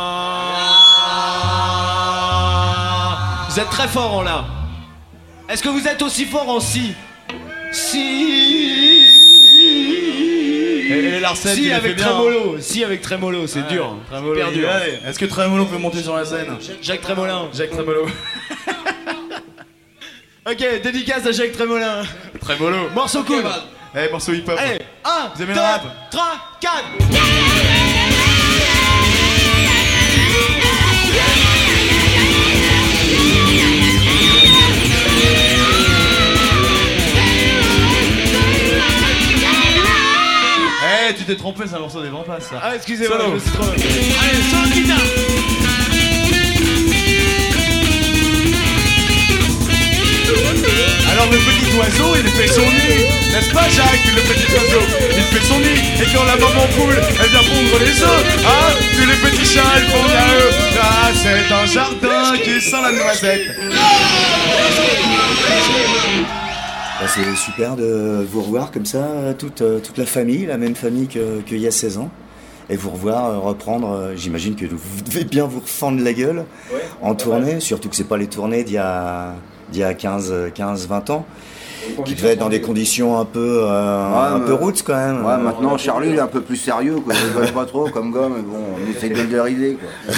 Vous êtes très fort en là. Est-ce que vous êtes aussi fort en si? Si. Et Larsen, si avec Trémolo, si avec Trémolo, c'est dur. Trémolo, super dur. Est-ce que Trémolo peut monter sur la scène? Jacques Trémolin. Jacques Trémolo. Ok, dédicace à Jacques Trémolin. Trémolo. Morceau cool. Morceau hip-hop. Allez, 1, Vous aimez 2, le rap 3, 4. Tu t'es trompé, c'est un morceau des Vampas, ça. Ah, excusez-moi, Solo. je me suis trompé. Allez, solo guitare. Alors le petit oiseau, il fait son nid. N'est-ce pas, Jacques, le petit oiseau? Il fait son nid, et quand la maman poule, elle vient pondre les œufs. Ah, tous les petits chats, ils font bien eux. Ah, c'est un jardin qui sent la noisette. C'est super de vous revoir comme ça, toute la famille, la même famille qu'il y a 16 ans. Et vous revoir, reprendre, j'imagine que vous devez bien vous refendre la gueule en tournée, surtout que c'est pas les tournées d'il y a 15-20 ans, qui devaient être dans des conditions un peu roots quand même. Ouais, maintenant Charlie il est un peu plus sérieux, quoi. Je rigole pas trop comme gars, mais bon, on essaie de le dérider, quoi.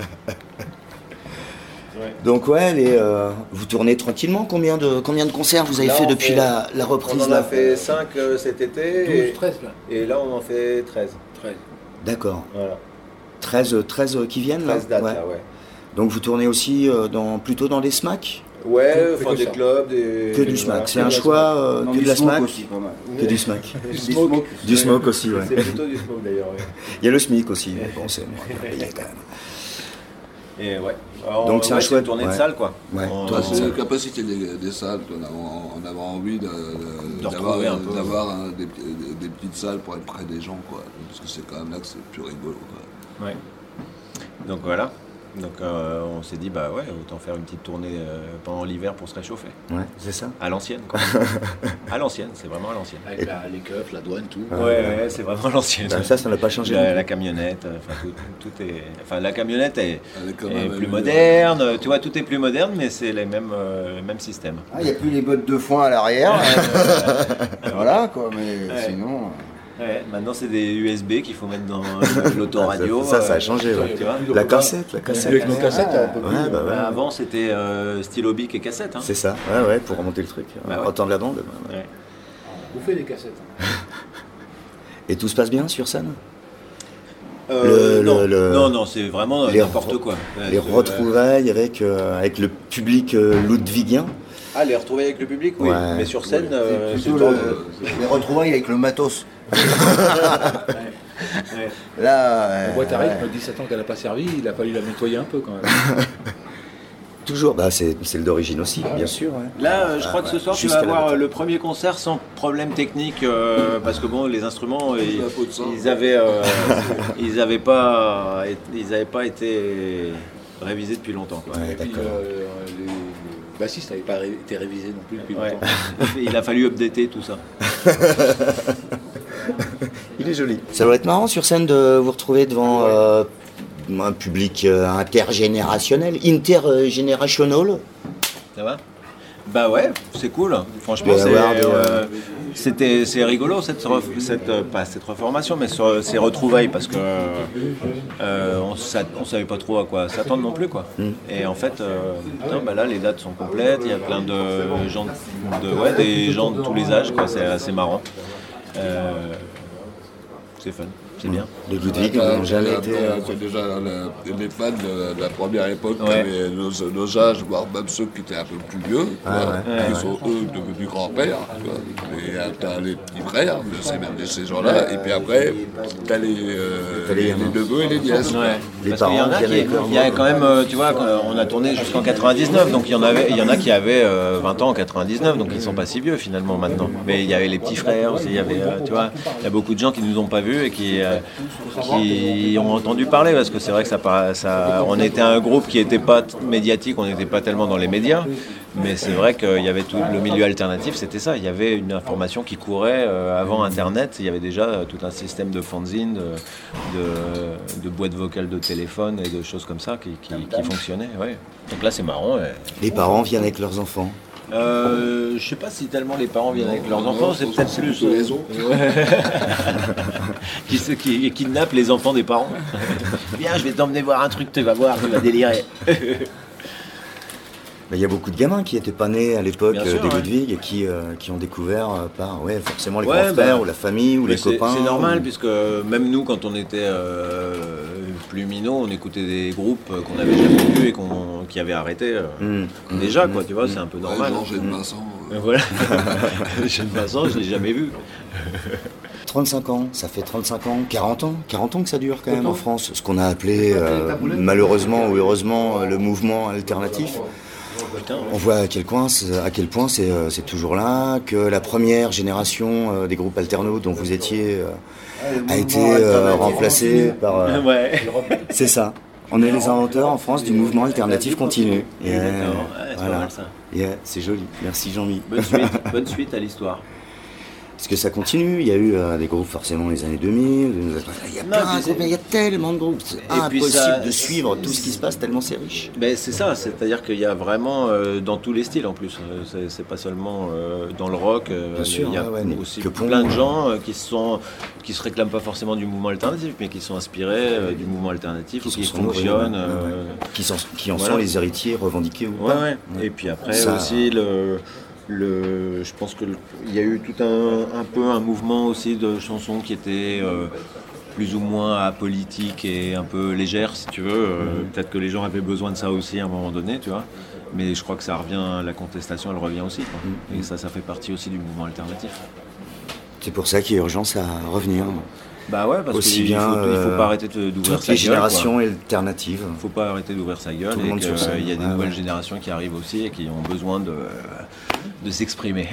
Donc vous tournez tranquillement. Combien de concerts vous avez fait depuis la reprise? On en a fait 5 cet été. 12, 13 là. Et là on en fait 13. D'accord. Voilà. 13 qui viennent 13 dates là, Donc vous tournez aussi plutôt dans des SMAC? Ouais, enfin des clubs, que du SMAC. C'est un choix que de la SMAC aussi, quand même. Que du SMAC. Du smoke aussi, ouais. C'est plutôt du smoke d'ailleurs, ouais. Il y a le SMIC aussi, mais bon, c'est payé quand même. Et ouais. Alors, donc c'est un chouette tournée de salle, quoi. Ouais. C'est la capacité des salles qu'on avait envie d'avoir des petites salles pour être près des gens, quoi. Parce que c'est quand même là que c'est le plus rigolo, quoi. Ouais. Donc voilà. Donc on s'est dit autant faire une petite tournée pendant l'hiver pour se réchauffer. Ouais, c'est ça. À l'ancienne, quoi. À l'ancienne, c'est vraiment à l'ancienne. Avec les keufs, la douane, tout. Ouais, c'est vraiment à l'ancienne. Ça n'a pas changé. La camionnette, tout est. Enfin, la camionnette est plus moderne. Tu vois, tout est plus moderne, mais c'est les mêmes systèmes. Il n'y a plus les bottes de foin à l'arrière. Voilà, quoi. Mais sinon. Ouais, maintenant c'est des USB qu'il faut mettre dans l'autoradio. Ça a changé. La cassette. Avec nos cassettes, Avant c'était stylo bic et cassette. Hein. C'est ça, pour remonter le truc. Entendre la bande. Vous faites des cassettes. Et tout se passe bien sur scène? Non, c'est vraiment n'importe quoi. Les retrouvailles avec le public ludwigien. Ah, les retrouvailles avec le public, oui. Ouais. Mais sur scène, c'est les retrouvailles avec le matos. Là, la boîte à rythme, 17 ans qu'elle n'a pas servi, il a fallu la nettoyer un peu quand même. Toujours, c'est le d'origine aussi, bien sûr. Ouais. Là, je crois que ce soir, tu vas Jusqu'à la avoir bataille. le premier concert sans problème technique, parce que bon, les instruments, ils avaient pas été révisés depuis longtemps. Quoi. Ouais, d'accord. Les bassistes n'avaient pas été révisés non plus depuis Ouais. longtemps. Il a fallu updater tout ça. Il est joli. Ça doit être marrant sur scène de vous retrouver devant un public intergénérationnel, intergénérationnel. Ça va? Bah ouais, c'est cool. Franchement, Il doit y avoir c'est rigolo cette pas cette reformation, mais ces retrouvailles parce que on savait pas trop à quoi s'attendre non plus quoi. Et en fait, là les dates sont complètes. Il y a plein de gens des gens de tous les âges quoi. C'est assez marrant. C'est fun. C'est bien. Les Ludwig n'ont jamais été. C'est déjà les fans de la première époque, Ouais. qui avaient nos âges, voire même ceux qui étaient un peu plus vieux, qui sont eux devenus grands-pères. Tu vois. Et t'as les petits frères de ces gens-là, et puis après, t'as les neveux et les nièces. Ouais. Les Parce qu'il y en parents a viennent avec leurs il y a quand même, tu vois, on a tourné jusqu'en 99, donc il y en a qui avaient 20 ans en 99, donc ils sont pas si vieux finalement maintenant. Mais il y avait les petits frères aussi, il y avait, tu vois, il y a beaucoup de gens qui nous ont pas vus et qui ont entendu parler parce que c'est vrai que on était un groupe qui n'était pas médiatique, on n'était pas tellement dans les médias, mais c'est vrai qu'il y avait tout le milieu alternatif, c'était ça. Il y avait une information qui courait avant Internet. Il y avait déjà tout un système de fanzine, de boîtes vocales de téléphone et de choses comme ça qui fonctionnaient. Ouais. Donc là, c'est marrant. Les parents viennent avec leurs enfants. Je sais pas si tellement les parents viennent avec leurs enfants, c'est peut-être plus qui kidnappent les enfants des parents. Viens, je vais t'emmener voir un truc, tu vas voir, tu vas délirer. Il y a beaucoup de gamins qui n'étaient pas nés à l'époque Bien sûr, des ouais. Ludwig et qui ont découvert par forcément les Ouais, grands frères bah, ou la famille ou mais les copains. C'est normal, puisque même nous, quand on était plus minots, on écoutait des groupes qu'on n'avait jamais vus et qui avaient arrêté déjà, quoi, tu vois, c'est un peu normal. Georges et Vincent. Voilà. Jeanne Vincent, je ne l'ai jamais vu. 35 ans, ça fait 35 ans, 40 ans que ça dure quand même en France. Ce qu'on a appelé malheureusement ou heureusement le mouvement alternatif. On voit à quel point c'est toujours là, que la première génération des groupes alternos dont vous étiez a été remplacée par... C'est ça. On est les inventeurs en France du mouvement alternatif continu. C'est pas mal ça. C'est joli. Merci Jean-Mi. Bonne suite à l'histoire. Parce que ça continue, il y a eu des groupes forcément les années 2000, il y a tellement de groupes, c'est impossible de suivre tout ce qui se passe tellement c'est riche. Ben c'est ça, c'est-à-dire qu'il y a vraiment dans tous les styles en plus, c'est pas seulement dans le rock, Bien sûr, il y a aussi plein de gens qui se réclament pas forcément du mouvement alternatif, mais qui sont inspirés du mouvement alternatif, qui fonctionnent. Qui en sont les héritiers revendiqués ou pas. Et puis après ça... aussi je pense qu'il y a eu tout un peu un mouvement aussi de chansons qui étaient plus ou moins apolitiques et un peu légères, si tu veux. Peut-être que les gens avaient besoin de ça aussi à un moment donné, tu vois. Mais je crois que ça revient, la contestation, elle revient aussi, quoi. Et ça fait partie aussi du mouvement alternatif. C'est pour ça qu'il y a urgence à revenir. Bah ouais, parce aussi qu'il faut pas arrêter d'ouvrir sa gueule. Toutes les générations alternatives. Il ne faut pas arrêter d'ouvrir sa gueule et qu'il y a des nouvelles générations qui arrivent aussi et qui ont besoin de s'exprimer.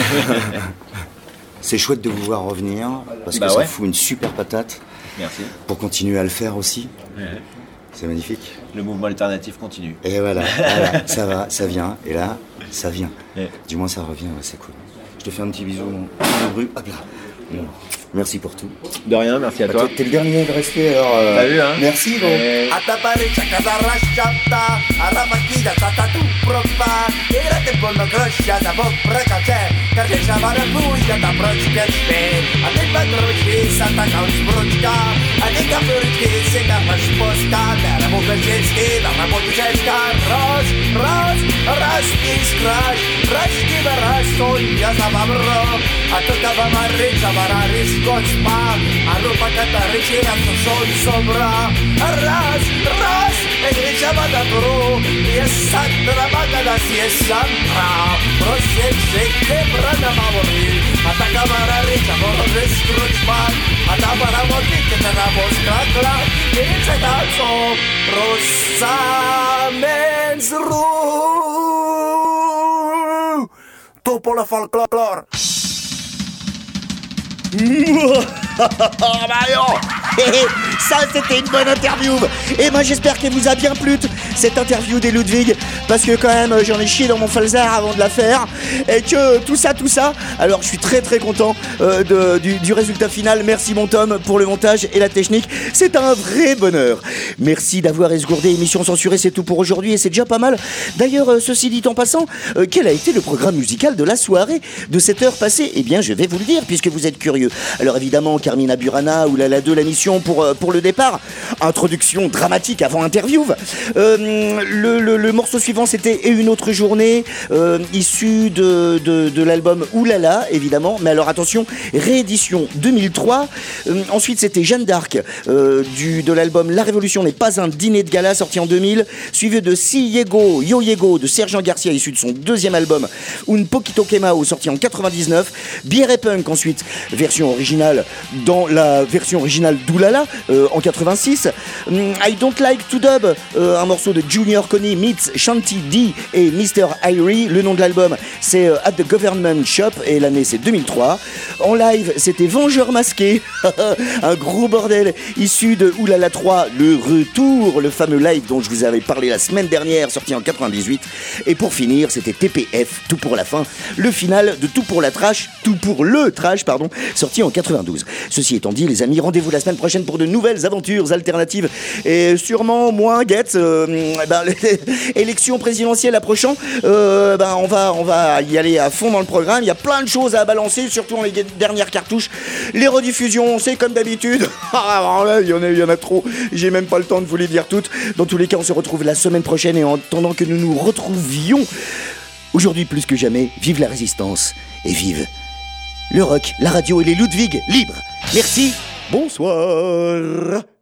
C'est chouette de vous voir revenir parce que ça fout une super patate. Merci. Pour continuer à le faire aussi. C'est magnifique. Le mouvement alternatif continue. Et voilà, ça va, ça vient. Et là, ça vient. Du moins, ça revient, c'est cool. Je te fais un petit bisou, mon Bru. Hop là. Bon. Merci pour tout. De rien, merci à toi. T'es le dernier de rester, alors... T'as vu, hein? Merci, bon. A rupa catarričina to sol sobra Raz, e griciava da bru Je Sandra Magada si je Sandra Prosjek se kebra na mavori A ta kamara riča morove skručman A ta para vodike te na boskakla Ice da co Rosa menzru pour le folklore. Ça c'était une bonne interview. Et moi j'espère qu'elle vous a bien plu cette interview des Ludwig, parce que quand même j'en ai chié dans mon falzar avant de la faire, et que tout ça, alors je suis très très content du résultat final. Merci mon Tom pour le montage et la technique, c'est un vrai bonheur. Merci d'avoir esgourdé émission censurée, c'est tout pour aujourd'hui et c'est déjà pas mal. D'ailleurs, ceci dit en passant, quel a été le programme musical de la soirée de cette heure passée? Eh bien je vais vous le dire puisque vous êtes curieux. Alors évidemment Carmina Burana, Oulala 2 la mission pour le départ, introduction dramatique avant interview. Le morceau suivant c'était Et une autre journée, issu de l'album Oulala évidemment, mais alors attention, réédition 2003. Ensuite c'était Jeanne d'Arc, de l'album La Révolution n'est pas un dîner de gala, sorti en 2000, suivi de Si Yego, Yo Yego de Sergent Garcia, issu de son deuxième album Un Poquito Quemao, sorti en 99. Bière et Punk ensuite, version originale dans la version originale d'Oulala en 86. I Don't Like to Dub, un morceau de Junior Connie meets Shanty D et Mr. Irie. Le nom de l'album c'est At the Government Shop et l'année c'est 2003. En live c'était Vengeur Masqué, un gros bordel issu de Oulala 3, le retour, le fameux live dont je vous avais parlé la semaine dernière, sorti en 98. Et pour finir c'était TPF, Tout pour la fin, le final de Tout pour le trash, sorti en 92. Ceci étant dit les amis, rendez-vous la semaine prochaine pour de nouvelles aventures alternatives et sûrement moins guettes. Élection présidentielle approchant, on va y aller à fond dans le programme. Il y a plein de choses à balancer, surtout dans les dernières cartouches. Les rediffusions, c'est comme d'habitude. Il y en a trop, j'ai même pas le temps de vous les dire toutes. Dans tous les cas, on se retrouve la semaine prochaine, et en attendant que nous nous retrouvions, aujourd'hui plus que jamais, vive la résistance et vive le rock, la radio et les Ludwig libres. Merci, bonsoir.